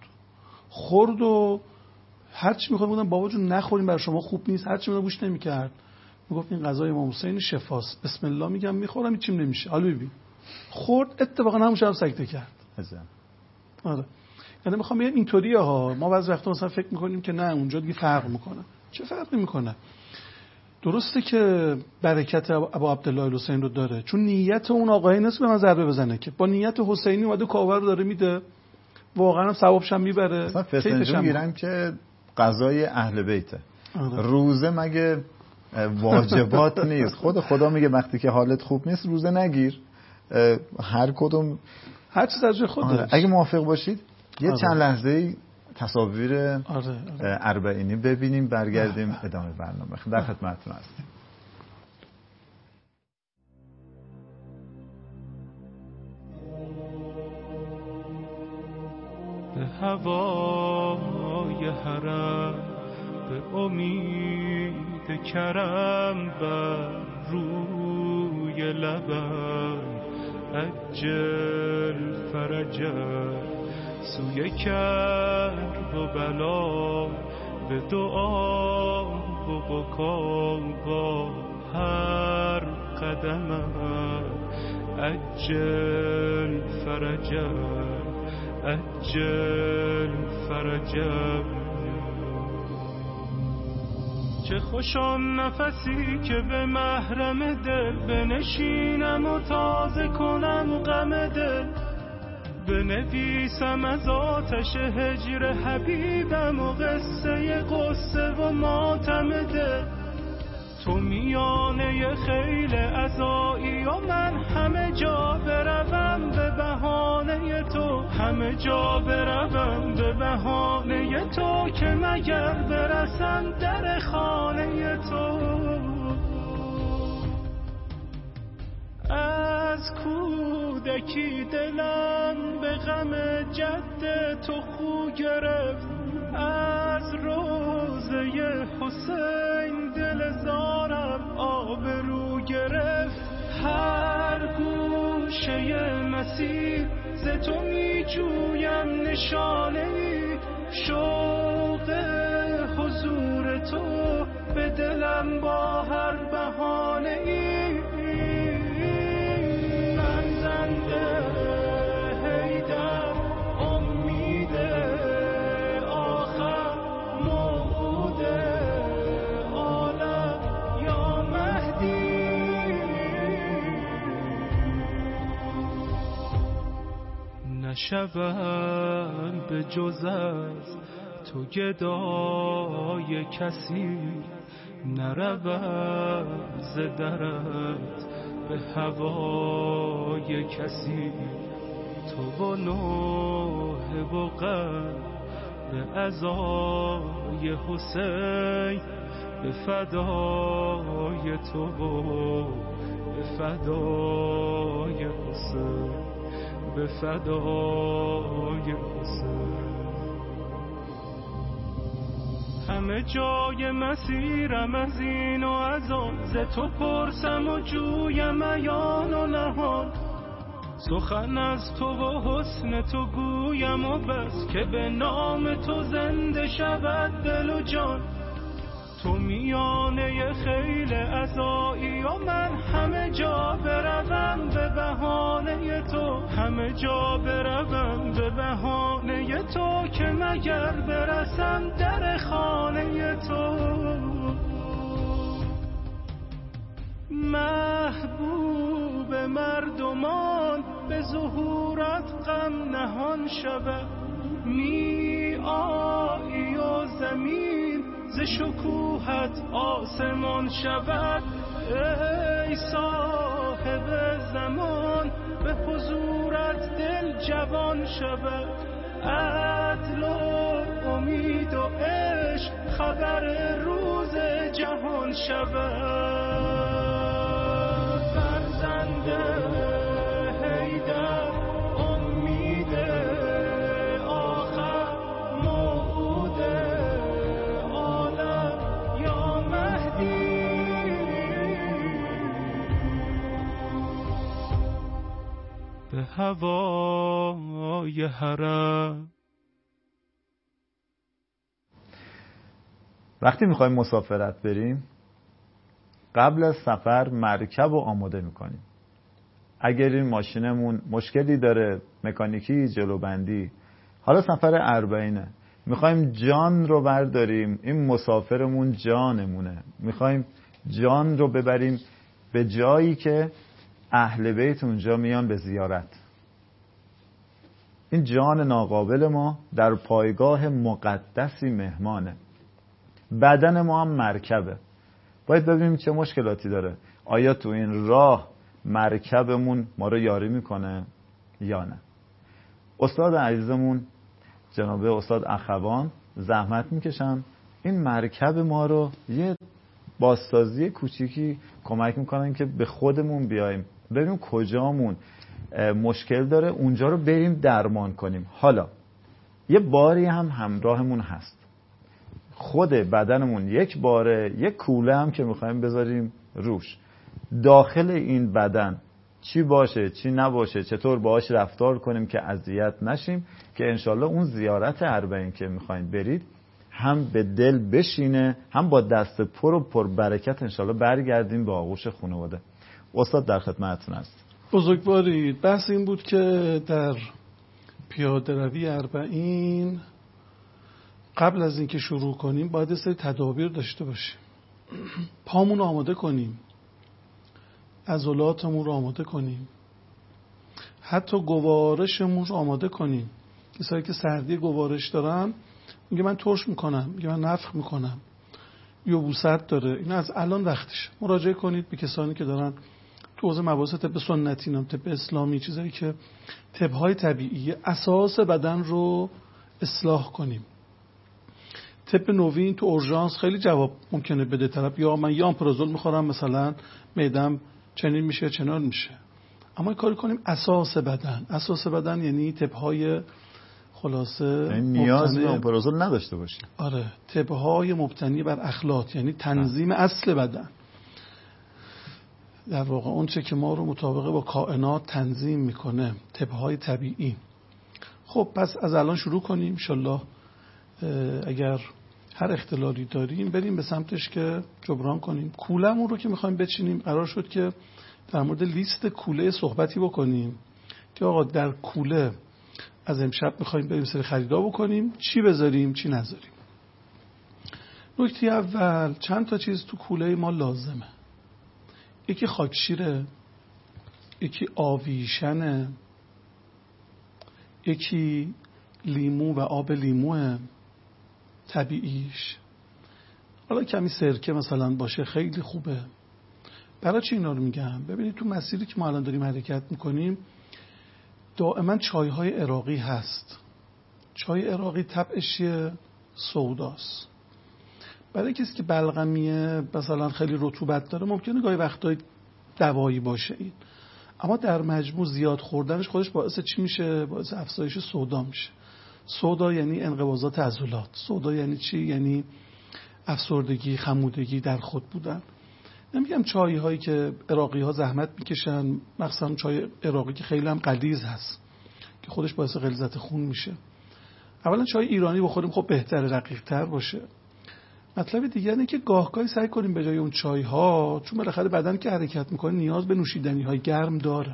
خورد و هر چی می‌خواد بودم بابا جون نخوریم برای شما خوب نیست، هر چی می‌خواد گوش نمی‌کرد. میگفت این غذای امام حسین شفاست، بسم الله میگم میخورم هیچیم نمیشه. حالا ببین خورد اتفاقا همون شب سکته کرد. آره یعنی میخوام بگم اینطوریه ها. ما بعضی وقتا مثلا فکر میکنیم که نه اونجا دیگه فرق میکنه. چه فرقی میکنه؟ درسته که برکت ابا عبدالله الحسین رو داره، چون نیت اون آقای نیست به من ضربه بزنه، که با نیت حسینی اومده کاور رو داره میده، واقعا هم ثوابش هم میبره. مثلا فسنجون میگیرن که غذای اهل بیته. آره. روزه مگه واجبات نیست؟ خود خدا میگه وقتی که حالت خوب نیست روزه نگیر. هر کدوم هر چیز از خودش. اگه موافق باشید یه چند لحظه تصاویر اربعینی ببینیم، برگردیم ادامه برنامه. در خدمتتون هستیم. به هوای حرم به امید کرم بر روی لبم عجل فرجم سوی کرب و بلا به دعا و بکا با هر قدمم عجل فرجم عجل فرجم. چه خوش آن نفسی که به محرم دل بنشینم و تازه کنم غم دل، بنویسم از آتش هجر حبیبم و قصه غصه و ماتم دل. تو میانه خیل عزایی و من همه جا بروم به بهانه تو، همه جا بروم به بهانه تو، که مگر برسم در خانه تو. از کودکی دلم به غم جد تو خو گرفت، از روزه حسین دل زارم آبرو گرفت. هر گوشه مسیر ز تو می جویم نشانه‌ای، شوق حضور تو به دلم با هر بهانه‌ای. فرزند حیدر امید آخر موعود عالم یا مهدی. نشود به جز از تو گدای کسی، نرود ز درت به هوای کسی. تو و نوح و قد به عزای حسین، به فدای تو و به فدای حسین، به فدای حسین. همه جای مسیرم از این و از آن، ز تو پرسم و جویم عیان و نهان. سخن از تو و حسن تو گویم و بس، که به نام تو زنده شود دل و جان. تو میانه خیل عزایی و من همه جا بروم به بهانه تو، همه جا بروم به بهانه تو، که مگر برسم در خانه تو. محبوب مردمان به ظهورت غم نهان شود، می آیی و زمین ز شکوهت آسمان شود. ای صاحب زمان به حضورت دل جوان شود، عدل و امید و عشق خبر روز جهان شود. فرزند حیدر امید آخر موعود عالم یا مهدی. به هوای حرم. وقتی میخوایم مسافرت بریم قبل از سفر مرکب رو آماده میکنیم. اگر این ماشینمون مشکلی داره، مکانیکی، جلوبندی، حالا سفر 40 میخوایم جان رو برداریم، این مسافرمون جانمونه، میخوایم جان رو ببریم به جایی که اهل بیت اونجا میان به زیارت. این جان ناقابل ما در پایگاه مقدسی مهمانه. بدن ما هم مرکبه. باید ببینیم چه مشکلاتی داره. آیا تو این راه مرکبمون ما رو یاری میکنه یا نه؟ استاد عزیزمون جناب استاد اخوان زحمت میکشن این مرکب ما رو یه بازسازی کوچیکی کمک میکنن که به خودمون بیایم، ببینیم کجامون مشکل داره، اونجا رو بریم درمان کنیم. حالا یه باری هم همراهمون هست، خود بدنمون یک باره، یک کوله هم که میخوایم بذاریم روش. داخل این بدن چی باشه چی نباشه، چطور باهاش رفتار کنیم که اذیت نشیم، که انشالله اون زیارت 40 که میخواین برید هم به دل بشینه، هم با دست پر و پر برکت انشالله برگردیم به آغوش خانواده. استاد در خدمتتون هست. بزرگوارید. بحث این بود که در پیاده روی 40 قبل از اینکه شروع کنیم باید یه سری تدابیر داشته باشیم. پامون رو آماده کنیم، عضلاتمون رو آماده کنیم، حتی گوارشمون رو آماده کنیم. کسایی که سردی گوارش دارن میگه من ترش میکنم، میگه من نفخ میکنم، یبوست داره، این از الان وقتش. مراجعه کنید به کسانی که دارن تو حوزه مباحث طب سنتی، نام طب اسلامی، چیزایی که طب‌های طبیعی اساس بدن رو اصلاح کنیم. طب نوین تو اورژانس خیلی جواب ممکنه بده طرف، یا من یه آمپرازول میخورم مثلا معدم چنین میشه چنان میشه. اما کاری کنیم اساس بدن. اساس بدن یعنی طب‌های خلاصه نیاز به آمپرازول نداشته باشیم. آره، طب‌های مبتنی بر اخلاق، یعنی تنظیم اصل بدن. در واقع اون چه که ما رو مطابقه با کائنات تنظیم میکنه، طب‌های طبیعی. خب پس از الان شروع کنیم انشالله. اگر هر اختلالی داریم بریم به سمتش که جبران کنیم. کولمون رو که میخوایم بچینیم، قرار شد که در مورد لیست کوله صحبتی بکنیم که آقا در کوله از امشب میخوایم بریم سری خریدا بکنیم، چی بذاریم چی نذاریم. نکته اول، چند تا چیز تو کوله ما لازمه. یکی خاکشیره، یکی آویشنه، یکی لیمو و آب لیموه طبیعیش. حالا کمی سرکه مثلا باشه خیلی خوبه. برای چی اینا رو میگم؟ ببینید تو مسیری که ما الان داریم حرکت میکنیم دائما چایهای عراقی هست. چای عراقی طبعش سوداست. برای کسی که بلغمیه مثلا خیلی رطوبت داره ممکنه گاهی وقتای دوایی باشه این، اما در مجموع زیاد خوردنش خودش باعث چی میشه؟ باعث افزایش سودا میشه. سودا یعنی انقباضات عضلات. سودا یعنی چی؟ یعنی افسردگی، خمودگی در خود بودن. نمیگم چایی هایی که عراقی ها زحمت میکشن، مثلا چای عراقی که خیلی هم غلیظ هست که خودش باعث غلیظت خون میشه. اولا چای ایرانی بخوریم خب بهتره، رقیق تر باشه. مطلب دیگه اینه که گاهگاهی سعی کنیم به جای اون چای ها، چون بالاخره بدن که حرکت میکنه نیاز به نوشیدنی های گرم داره،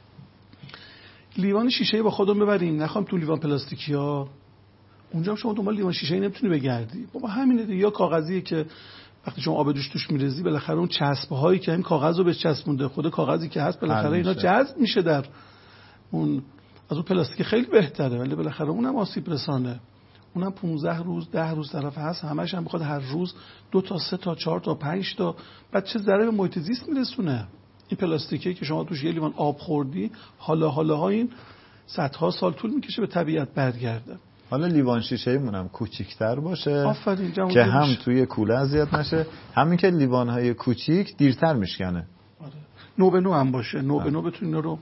لیوان شیشه‌ای با خودمون ببریم، نخوام تو لیوان پلاستیکی ها. اونجا هم شما دنبال لیوان شیشه‌ای نمیتونی بگردی. بابا همینه دیگه، یا کاغذیه که وقتی شما آب دوش توش میرزی بالاخره اون چسب‌هایی که این کاغذ رو بهش چسبونده، خود کاغذی که هست بالاخره اینا جذب میشه در اون. از اون پلاستیک خیلی بهتره ولی بالاخره اونم آسیب رسانه. اونم 15 روز 10 روز طرف هست، همش هم بخواد هر روز 2 تا 3 تا 4 تا 5 تا، بعد چه ضرر به محیط زیست میرسونه. این پلاستیکی که شما توش یه لیوان آب خوردی حالا این صدها سال طول میکشه به طبیعت برگرده. حالا لیوان شیشه‌ای مونم کوچیک‌تر باشه که هم توی کوله اذیت نشه، همین که لیوان‌های کوچیک دیرتر میشکنه. آره. نو به نو هم باشه، نو به نو بتونین رو،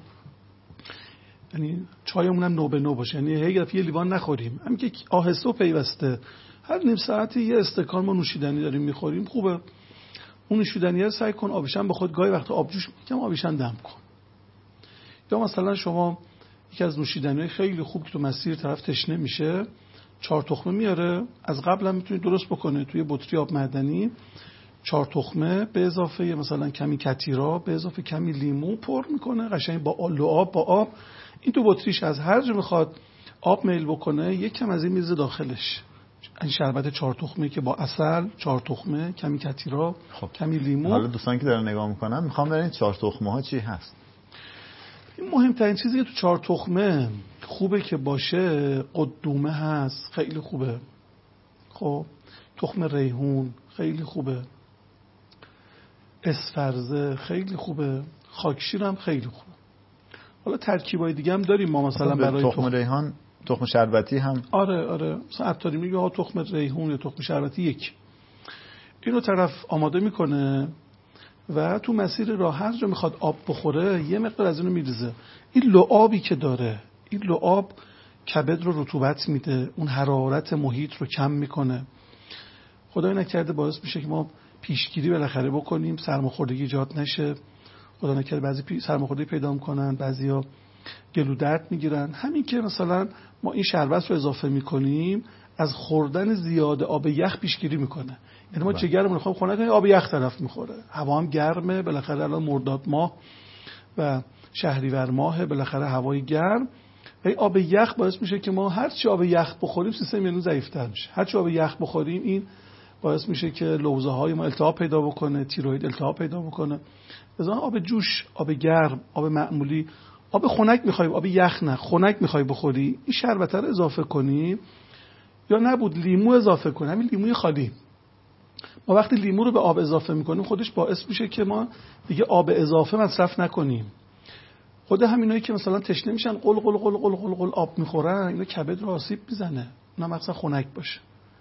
یعنی چایمون هم نو به نو باشه، یعنی یه لیوان نخوریم، همین که آهسته و پیوسته هر نیم ساعتی یه استکان ما نوشیدنی داریم میخوریم خوبه. اون نوشیدنی رو سعی کن آبیشن به خود، گاهی وقتا آبجوش میگم آبیشن دم کن. یا مثلا شما یکی از نوشیدنی‌های خیلی خوب که تو مسیر طرف تشنه میشه 4 تخمه میاره، از قبل هم میتونید درست بکنه توی بطری آب معدنی 4 تخمه به اضافه مثلا کمی کتیرا به اضافه کمی لیمو پر میکنه قشنگ با لعاب با آب. این 2 بطریش از هر جا میخواد آب میل بکنه یک کم از این میز داخلش. این شربت 4 تخمه که با عسل، 4 تخمه، کمی کتیرا، کمی لیمو. حالا دوستان که دارن نگاه میکنن میخوام ببینید 4 تخمه ها چی هست. این مهمترین چیزی که تو 4 تخمه خوبه که باشه قدومه هست، خیلی خوبه. خب تخم ریحون خیلی خوبه، اسفرزه خیلی خوبه، خاکشیر هم خیلی خوبه. حالا ترکیبای دیگه هم داریم ما مثلا برای تخم ریحان، تخم شربتی هم. آره مثلا عطاری میگه ها تخم ریحون یا تخم شربتی یک. اینو طرف آماده میکنه و تو مسیر راه هر جا میخواد آب بخوره یه مقدار از اینو میریزه. این لعابی که داره، این لعاب کبد رو رطوبت میده، اون حرارت محیط رو کم میکنه. خدای نکرده باعث میشه که ما پیشگیری بالاخره بکنیم، سرماخوردگی ایجاد نشه. خدا نکرده بعضی سرماخوردگی پیدا میکنن، بعضیا گلو درد میگیرن. همین که مثلا ما این شربت رو اضافه میکنیم از خوردن زیاد آب یخ پیشگیری میکنه. یعنی ما جگرمون خب خنک کنیم آب یخ طرف میخوره، هوا هم گرمه، بالاخره الان مرداد ماه و شهریور ماه، بالاخره هوای گرم و این آب یخ باعث میشه که ما هر چی آب یخ بخوریم سیستم ایمنی ضعیف‌تر میشه. هر چی آب یخ بخوریم این باعث میشه که لوزه های ما التهاب پیدا بکنه، تیروئید التهاب پیدا بکنه. مثلا آب جوش، آب گرم، آب معمولی، آب خنک میخوای، آب یخ نه، خنک میخوای بخوری، این شربت رو اضافه کنی یا نبود لیمو اضافه کنی. همین لیموی خالی ما وقتی لیمو رو به آب اضافه میکنیم خودش باعث میشه که ما دیگه آب اضافه مصرف نکنیم. خود همینایی که مثلا تشنه میشن قل قل قل قل قل قل آب میخورن، اینا کبد رو آسیب میزنه. اونا مثلا خنک باشه.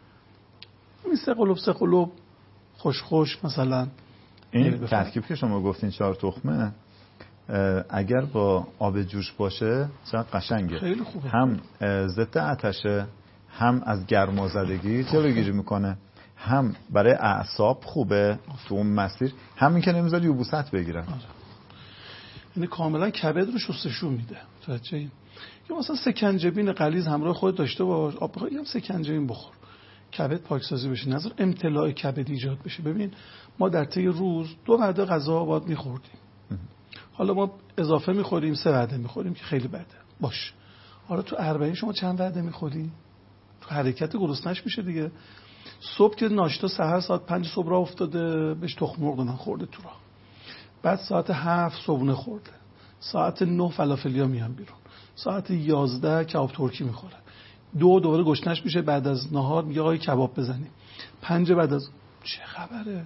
این سه قلوب خوش مثلا. این ترکیب که شما گفتین 4 تخمه اگر با آب جوش باشه چقدر قشنگه. خیلی خوبه. هم ضد آتشه، هم از گرمازدگی جلوگیری میکنه، هم برای اعصاب خوبه تو اون مسیر، همین که نمیذاره یبوست بگیرن. یعنی کاملا کبد رو شستشو میده. توجه این یا مثلا سکنجبین غلیظ همراه خود داشته باش، آب بخور، یا سکنجبین بخور، کبد پاکسازی بشه، نظر امتلاع کبد ایجاد بشه. ببین ما در طی روز 2 وعده غذا باید میخوردیم، حالا ما اضافه میخوریم 3 وعده میخوریم که خیلی بده باش. حالا تو 40 شما چند وعده میخوری؟ تو حرکت گرسنش میشه دیگه. صبح که ناشتا سحر ساعت 5 صبح راه افتاده بهش تخم مرغ دادن خورده تو راه، بعد ساعت 7 صبحونه خورده، ساعت 9 فلافلیا میان بیرون، ساعت 11 کباب ترکی میخوره، 2 دوباره گشنش میشه، بعد از نهار میگه آقای کباب بزنیم، 5 بعد از چه خبره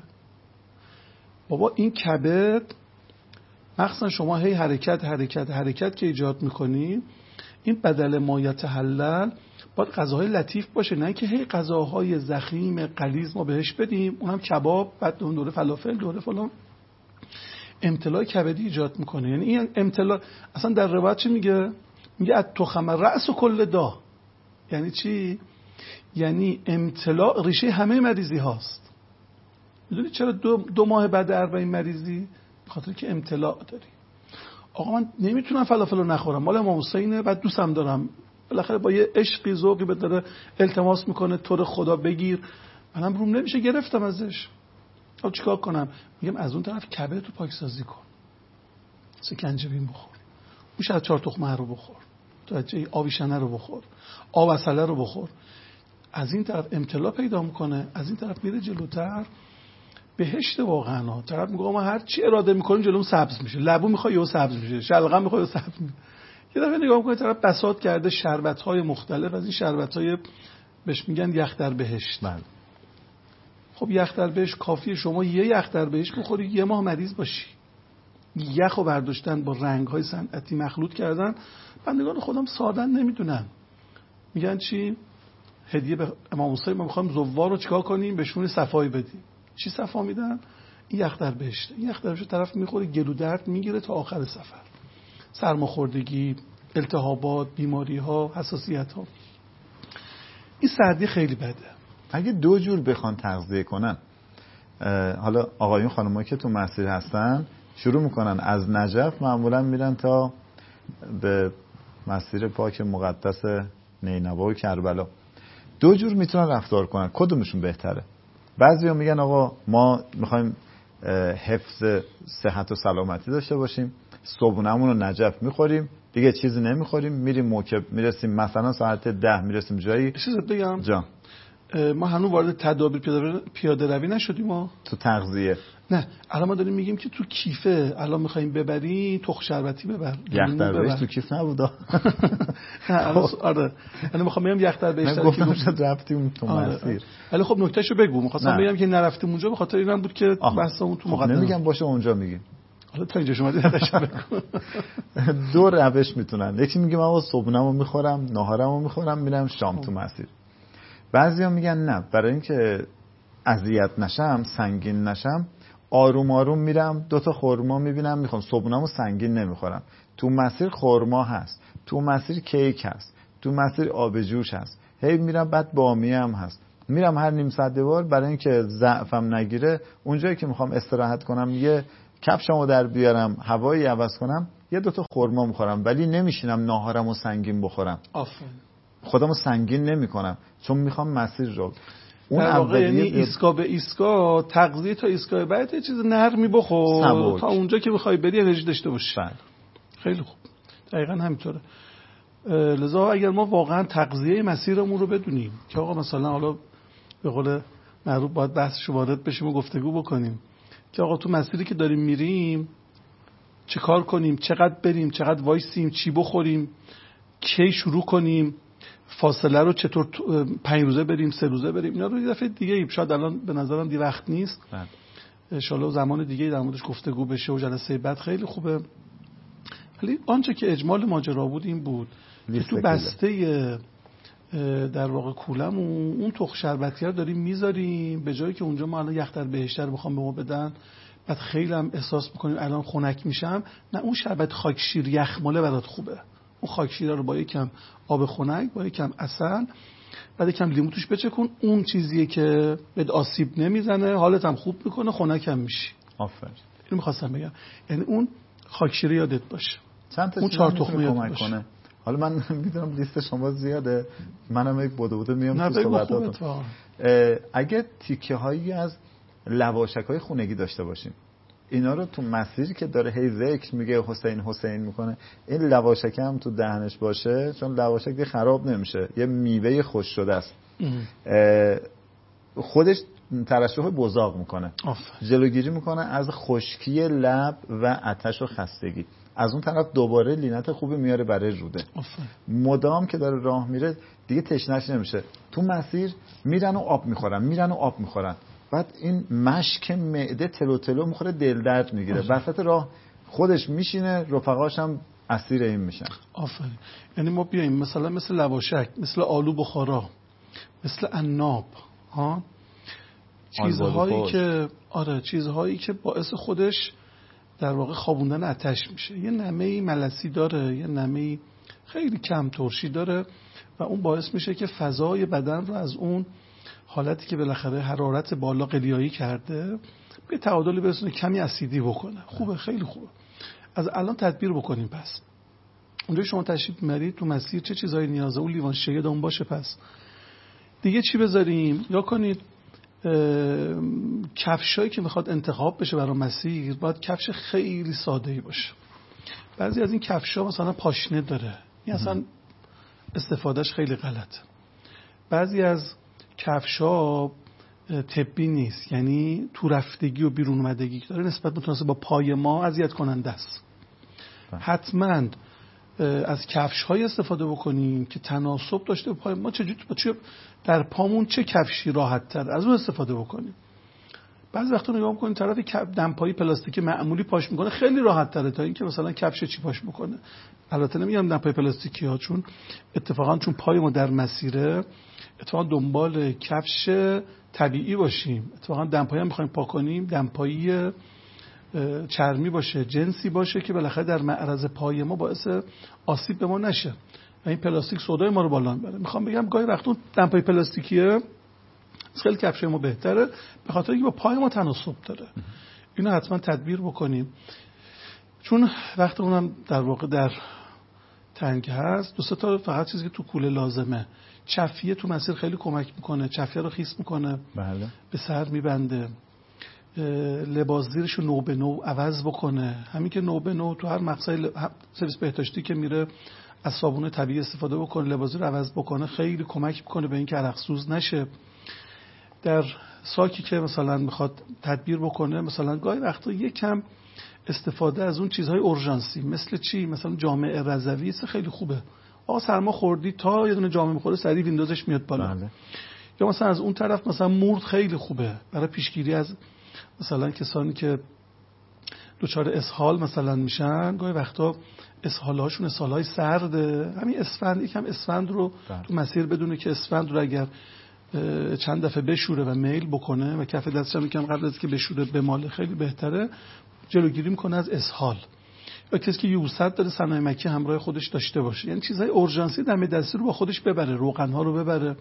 بابا؟ این کبد مخصوصا شما هی حرکت که ایجاد میکنی، این بدل ما یتحلل باید غذاهای لطیف باشه، نه که هی غذاهای ضخیم غلیظ ما بهش بدیم، اونم کباب، بعد اون دوره فلافل، دوره فلان، امتلاع کبدی ایجاد میکنه. یعنی این امتلاع اصلا در روایت چی میگه؟ میگه التخم رأس و کل دا. یعنی چی؟ یعنی امتلاع ریشه همه مریضی هاست. میدونی چرا 2 ماه بعد 40 مریضی؟ بخاطر که امتلاع داری. آقا من نمیتونم فلافل رو نخورم، مال امام حسینه، بعد دوستم دارم، بالاخره با یه عشقی ذوقی به داره التماس میکنه تو رو خدا بگیر، منم روم نمیشه گرفتم ازش. خب چیکار کنم؟ میگم از اون طرف کبد تو پاکسازی کن، سکنجبین بخور، اون 4 تخمه رو بخور، تو آبیشنه رو بخور، آب عسله رو بخور. از این طرف امتلاع پیدا میکنه، از این طرف میره جلوتر بهشت واقعا. طرف میگه ما هر چی اراده میکنیم جلوم سبز میشه، لبو میخوای یا سبز میشه، شلغم میخوای یا سبز میشه. یه دفعه نگاه میکنه طرف بساط کرده شربت‌های مختلف، از این شربت‌های بهش میگن یخ در بهشت. بله. خب یخ در بهشت کافیه شما یه یخ در بهشت بخوری 1 ماه مریض باشی. یخو برداشتن با رنگ‌های صنعتی مخلوط کردن، بندگان خودم سادن نمیدونن، میگن چی؟ هدیه به امام حسین ما میخوایم زوار رو چیکار کنیم؟ بهشون صفایی بدیم. چی صفا میدن؟ این یخ در بهشت. این یخ در بهشت طرف میخوره گلو درد میگیره تا آخر سفر، سرماخوردگی، التهابات، بیماری ها، حساسیت ها. این سردی خیلی بده. اگه 2 جور بخوان تغذیه کنن، حالا آقایون خانمایی که تو مسیر هستن شروع میکنن از نجف، معمولا میرن تا به مسیر پاک مقدس نینوا و کربلا، 2 جور میتونن رفتار کنن، کدومشون بهتره؟ بعضیا میگن آقا ما میخوایم حفظ صحت و سلامتی داشته باشیم، صبحونمون رو نجف میخوریم، دیگه چیزی نمیخوریم، میریم موکب میرسیم مثلا ساعت 10 میرسیم جایی. چیزی بگم جان ما هنوز وارد تدابیر پیاده روی نشدیم. ما تو تغذیه نه، الان ما داریم میگیم که تو کیفه الان میخوایم ببری تخم شربتی ببر، یخ در بهشت تو کیف نبودا. آره الان میخوام بگم یخ در بهشت گفتم شد رفتیم تو مسیر. ولی خب نکتهشو بگو، می‌خواستم بگم که نرفتیم اونجا به خاطر اینم بود که بحثمون تو مقدمه. نمیگم باشه اونجا میگیم. حالا تا اینجا شما دیدش بگو. دو روش میتونن. یکی میگه من صبحونمو میخورم، ناهارمو میخورم، میرم شام تو مسیر. بعضیا میگن نه، برای اینکه اذیت نشم، سنگین نشم، آروم آروم میرم 2 تا خرما میبینم میخوام، صبحونمو سنگین نمیخورم. تو مسیر خرما هست، تو مسیر کیک هست، تو مسیر آب جوش هست، هی میرم بعد بامیه هم هست. میرم هر نیم ساعت بار برای اینکه ضعفم نگیره، اونجایی که میخوام استراحت کنم یه کفشمو در بیارم، هوایی عوض کنم، یه 2 تا خرما میخورم، ولی نمیشینم ناهارمو سنگین بخورم. آفرین. خودمو سنگین نمیکنم چون میخوام مسیر رو. اون واقعا یعنی ایستگاه به ایستگاه، تغذیه تا ایستگاه بعد یه چیز نرمی بخور تا اونجا که بخوای بری انرژی داشته باشی. خیلی خوب، دقیقاً همینطوره. لذا اگر ما واقعا تغذیه مسیرمون رو بدونیم که آقا مثلا حالا به قول معروف باید بحثش وارد بشیم و گفتگو بکنیم که آقا تو مسیری که داریم میریم چه کار کنیم، چقدر بریم، چقدر وایسیم، چی بخوریم، کی شروع کنیم، فاصله رو چطور 5 روزه بریم، 3 روزه بریم، اینا رو یه دفعه دیگه شاید الان به نظرم دی وقت نیست. ان شاءالله زمان دیگه در موردش گفتگو بشه و جلسه بعد خیلی خوبه. ولی آنچه که اجمال ماجرا بود این بود که تو بسته در واقع کولمون اون تخم شربتی رو داریم میذاریم، به جایی که اونجا ما الان یخ در بهشت رو بخوام به ما بدن، بعد خیلی هم احساس میکنیم الان خنک میشم، نه اون شربت خاک شیر یخماله برات خوبه. اون خاک شیر رو با یکم آب خنک، با یکم عسل، بعد یکم لیمو توش بچکون، اون چیزیه که بهت آسیب نمیزنه، حالت هم خوب میکنه، خنک هم میشی. آفرین. اینو می‌خواستم بگم، یعنی اون خاک شیر یادت باشه. چند تا اون 4 تخمه کمک کنه. حالا من میدونم لیست شما زیاده، منم یک بوده میام تو صحبتاتون. اگه تیکه هایی از لواشک های خونگی داشته باشیم، اینا رو تو مسیری که داره هی ذکر میگه حسین میکنه، این لواشک هم تو دهنش باشه، چون لواشک دیگه خراب نمیشه، یه میوه خوش شده است، خودش ترشح بزاق میکنه، جلوگیری میکنه از خشکی لب و آتش و خستگی. از اون طرف دوباره لینت خوبی میاره برای روده. مدام که داره راه میره دیگه تشنهش نمیشه. تو مسیر میرن و آب میخورن، بعد این مشک معده تلو تلو میخوره، دل درد میگیره، وسط راه خودش میشینه، رفقاش هم اسیر این میشن. آفرین. یعنی ما بیایم مثلا مثل لواشک، مثل آلو بخارا، مثل عناب، چیزهایی که باعث خودش در واقع خوابوندن آتش میشه. یه نمه ملسی داره، یه نمه خیلی کم ترشی داره و اون باعث میشه که فضای بدن رو از اون حالتی که بالاخره حرارت بالا قلیایی کرده به تعادلی برسونه، کمی اسیدی بکنه. خوبه، خیلی خوبه. از الان تدبیر بکنیم. پس اونجا شما تشریف میبرید تو مسیر چه چیزایی نیازه، اون لیوان شید اون باشه. پس دیگه چی بذاریم؟ یا کنید کفشایی که میخواد انتخاب بشه برای مسیر باید کفش خیلی ساده‌ای باشه. بعضی از این کفشا مثلا پاشنه داره، این اصلا استفادهش خیلی غلطه. بعضی از کفشا طبی نیست، یعنی تو رفتگی و بیرون اومدگی داره، نسبت متناسب با پای ما اذیت کننده است. حتما از کفش‌های استفاده بکنیم که تناسب داشته با پای ما. چجوری در پامون چه کفشی راحت‌تر، از اون استفاده بکنیم. بعضی وقتا نگاه می‌کنیم طرف دمپایی پلاستیکی معمولی پاش میکنه، خیلی راحت‌تره تا اینکه مثلا کفش چی پاش میکنه. البته نمیگم دمپایی پلاستیکی ها، چون اتفاقا چون پای ما در مسیره، اتفاقا دنبال کفش طبیعی باشیم. اتفاقا دمپایی هم می‌خوایم پاک کنیم، دمپایی چرمی باشه، جنسی باشه که بالاخره در معرض پای ما باعث آسیب به ما نشه و این پلاستیک سودای ما رو بالا ببره. میخوام بگم گاهی وقتا دمپایی پلاستیکیه خیلی کفش ما بهتره، به خاطر اینکه با پای ما تناسب داره. اینو حتما تدبیر بکنیم، چون وقت اونم در واقع در تنگ هست. 2 تا فقط چیزی که تو کوله لازمه. چفیه تو مسیر خیلی کمک میکنه، چفیه رو خیس میکنه، بله. به سر میبنده. لباس زیرش رو نو به نو عوض بکنه. همین که نو به نو تو هر مقصد سرویس بهداشتی که میره از صابون طبیعی استفاده بکنه، لباس رو عوض بکنه، خیلی کمک میکنه به اینکه عرق سوز نشه. در ساکی که مثلا میخواد تدبیر بکنه، مثلا گاهی وقتا یکم استفاده از اون چیزهای اورژانسی، مثل چی؟ مثلا جامعه رضوی خیلی خوبه. آقا سرما خوردی، تا یه دونه جامعه میخوره سریع ویندوزش میاد بالا. بله. یا مثلا از اون طرف مثلا مورد خیلی خوبه برای پیشگیری از مثلا کسانی که دچار اسهال مثلا میشن. گاهی وقتا اسهال‌هاشون اسهال‌های سرده. همین اسفند، یکم اسفند رو تو مسیر بدونه که اسفند رو اگر چند دفعه بشوره و میل بکنه و کف دستش هم یکم قبل از که بشوره بماله، خیلی بهتره، جلوگیری میکنه از اسهال. یا کسی که یوست داره صنایع مکی همراه خودش داشته باشه، یعنی چیزهای اورژانسی دم دستی رو با خودش ببره، روغن‌ها رو ببره.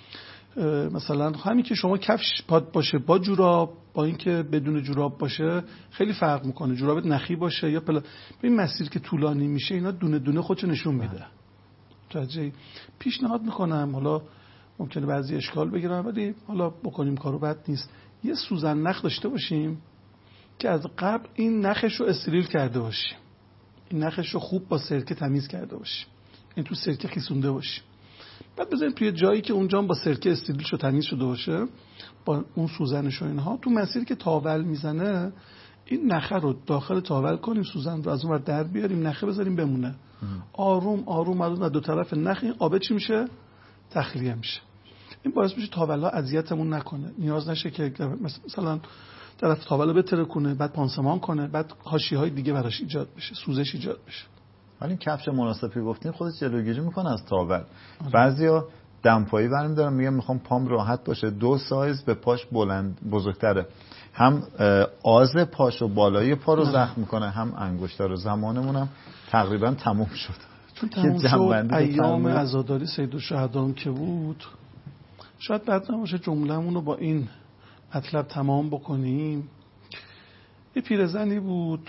مثلا همین که شما کفش پاد باشه با جوراب، با اینکه بدون جوراب باشه خیلی فرق میکنه. جورابت نخی باشه یا این مسیر که طولانی میشه، اینا دونه دونه خودشو نشون میده. توجه پیشنهاد میکنم، حالا ممکنه بعضی اشکال بگیرن ولی حالا بکنیم کارو بد نیست، یه سوزن نخ داشته باشیم که از قبل این نخش رو استریل کرده باشیم، این نخش رو خوب با سرکه تمیز کرده باشیم، این تو سرکه خیسونده باشیم، بعد بذاریم توی جایی که اونجا با سرکه استریل شده تمیز شده باشه، با اون سوزنش و اینها. تو مسیری که تاول میزنه این نخه رو داخل تاول کنیم، سوزن رو از اون ور در بیاریم، نخه بذاریم بمونه. آروم آروم از دو طرف نخ این آب چی میشه؟ تخلیه میشه. این باعث میشه تاول‌ها اذیتمون نکنه. نیاز نشه که مثلا طرف تاول رو بترکونه، بعد پانسمان کنه، بعد حاشیه‌های دیگه براش ایجاد بشه، سوزش ایجاد بشه. ولی این کفش مناسبی گفتین خودش جلوگیری میکنه از تاول. بعضیا دمپایی برمی‌دارن میگن میخوام پام راحت باشه، 2 سایز به پاش بزرگتره، هم آز پاشو بالای پا رو زخم میکنه هم انگشتر رو. زمانمون هم تقریبا تموم شد. چون تموم شد ایام عزاداری سیدالشهدا که بود، شاید بد نباشه جمله‌مون رو با این مطلب تمام بکنیم. یه پیرزنی بود،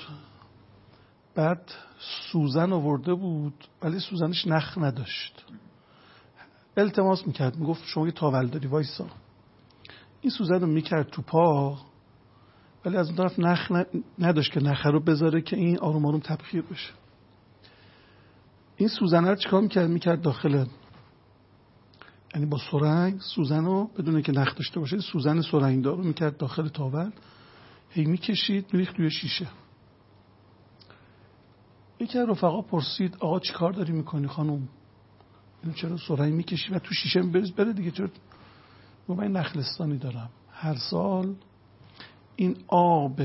بعد سوزن آورده بود ولی سوزنش نخ نداشت. التماس میکرد، میگفت شما یه تاول داری وایسا. این سوزن رو میکرد تو پا ولی از اون طرف نخ نداشت که نخ رو بذاره که این آروم آروم تبخیر بشه. این سوزن رو چیکار میکرد داخل، یعنی با سرنگ سوزن رو بدون که نخ داشته باشه، سوزن سرنگدار رو میکرد داخل تاول، هی میکشید میریخت توی شیشه. یکی از رفقا پرسید آقا چی کار داری میکنی خانم؟ اینو چرا سرنگ میکشی و تو شیشه میبریز بره دیگه؟ چرا؟ من نخلستانی دارم، هر سال این آب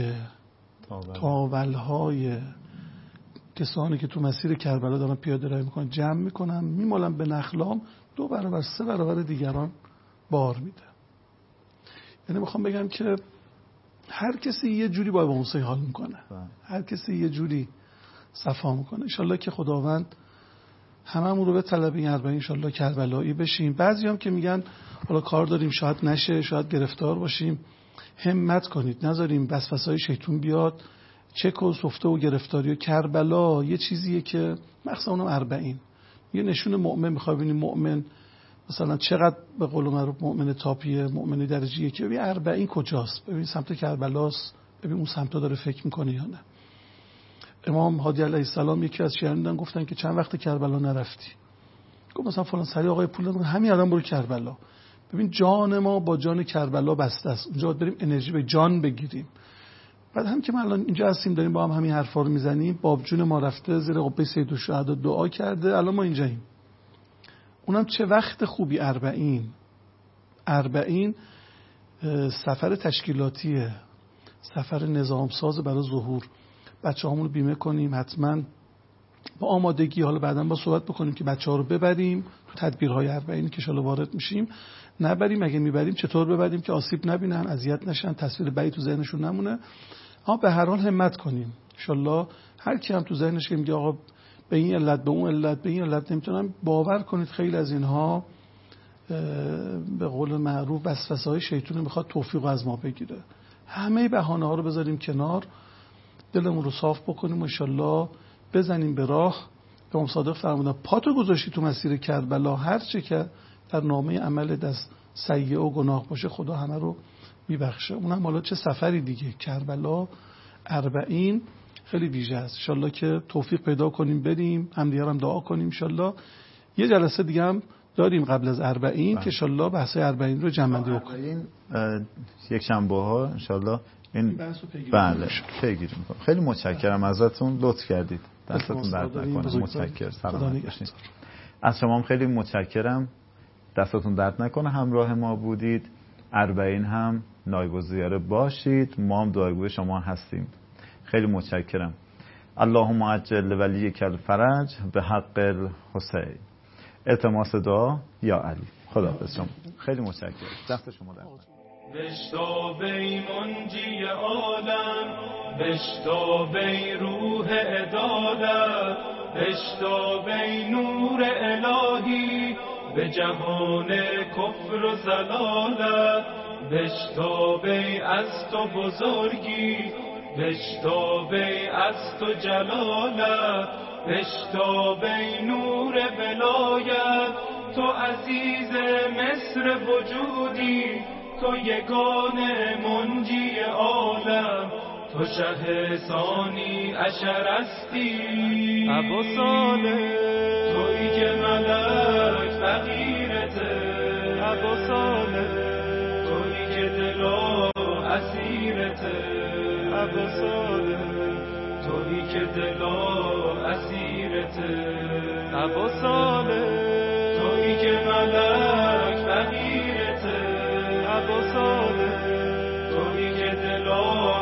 تاولهای کسانی که تو مسیر کربلا دارن پیاده روی میکنن جمع میکنن، میمالن به نخلام، 2 برابر 3 برابر دیگران بار میده. یعنی میخوام بگم که هر کسی یه جوری با موسی حال میکنه، هر کسی یه جوری صفا میکنه. انشالله که خداوند هممون رو به طلب این 40 انشالله کربلایی بشیم. بعضی هم که میگن حالا کار داریم شاید نشه، شاید گرفتار باشیم، همت کنید، نذاریم وسوسه‌های شیطون بیاد، چک و سفته و گرفتاری. و کربلا یه چیزیه که مخصوصا اونم 40 یه نشون مؤمن. میخوای ببینی مؤمن مثلا چقدر به قول معروف مؤمن تاپیه، مؤمن درجه‌ایه، که ببین 40 کجاست، ببین سمت کربلاست، ببین اون سمتا داره فکر میکنه یا نه. امام هادی علیه السلام یکی از شیعیان گفتن که چند وقت کربلا نرفتی؟ گفت مثلا فلان سری آقای پول داد، همین الان برو کربلا. ببین جان ما با جان کربلا بسته است، اونجا بریم انرژی به جان بگیریم. بعد هم که ما الان اینجا هستیم داریم با هم همین حرفا رو میزنیم، باب جون ما رفته زیر قبه سیدالشهدا دعا کرده، الان ما اینجاییم. اونم چه وقت خوبی، 40 سفر تشکیلاتیه، سفر نظامساز برای ظهور. بچه‌هامون رو بیمه کنیم حتما با آمادگی. حالا بعداً با صحبت بکنیم که بچه‌ها رو ببریم تو تدبیرهای 40 که ان وارد میشیم، نبریم، اگه میبریم چطور ببریم که آسیب نبینن، اذیت نشن، تصویر بدی تو ذهنشون نمونه. اما به هر حال همت کنیم ان هر کی هم تو ذهنش که میگه آقا به این علت به اون علت به این علت نمیتونم، باور کنید خیلی از اینها به قول معروف وسوسه‌های شیطون میخواد توفیق از ما بگیره. همه بهانه‌ها رو بذاریم کنار، دلمون رو صاف بکنیم و ان بزنیم به راه. امام صادق فرمودن پاتو گذاشتی تو مسیر کربلا، هر چه که در نامه عمل از سیئه و گناه باشه خدا همه رو میبخشه. اونم حالا چه سفری دیگه، کربلا 40 خیلی ویژه است. انشالله که توفیق پیدا کنیم بریم، همدیگر هم دعا کنیم. انشالله یه جلسه دیگه هم داریم قبل از 40 که انشالله بحث 40 رو جمع‌بندی بکنیم. یک شنبه ها انشالله این بله پیگیری می‌کنم. خیلی متشکرم ازتون، لطف کردید. دستتون درد نکنه. متشکرم. سلامت باشید. از شما هم خیلی متشکرم. دستتون درد نکنه همراه ما بودید. 40 هم نایب‌الزیاره باشید. ما هم دعاگوی شما هستیم. خیلی متشکرم. اللهم عجل ولیک الفرج به حق الحسین. التماس دعا یا علی. خداحافظ شما. خیلی متشکرم. دست شما درد نکنه. بشتاب ای منجی عالم، بشتاب ای روح عدالت، بشتاب ای نور الهی به جهان کفر و ضلالت، بشتاب ای از تو بزرگی، بشتاب ای از تو جلالت، بشتاب ای نور ولایت، تو عزیز مصر وجودی، تو یگانه منجی عالم، تو شه ثانی عشر هستی ابا صالح، تویی که ملک فقیرته ابا صالح، تویی که دلا اسیرته ابا صالح، تویی که دلا اسیرته ابا صالح، تویی که ملک فقیرته ابا صالح، تویی که دلا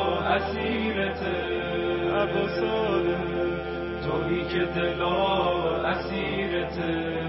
اسیرته ابا صالح، تویی که دلا اسیرته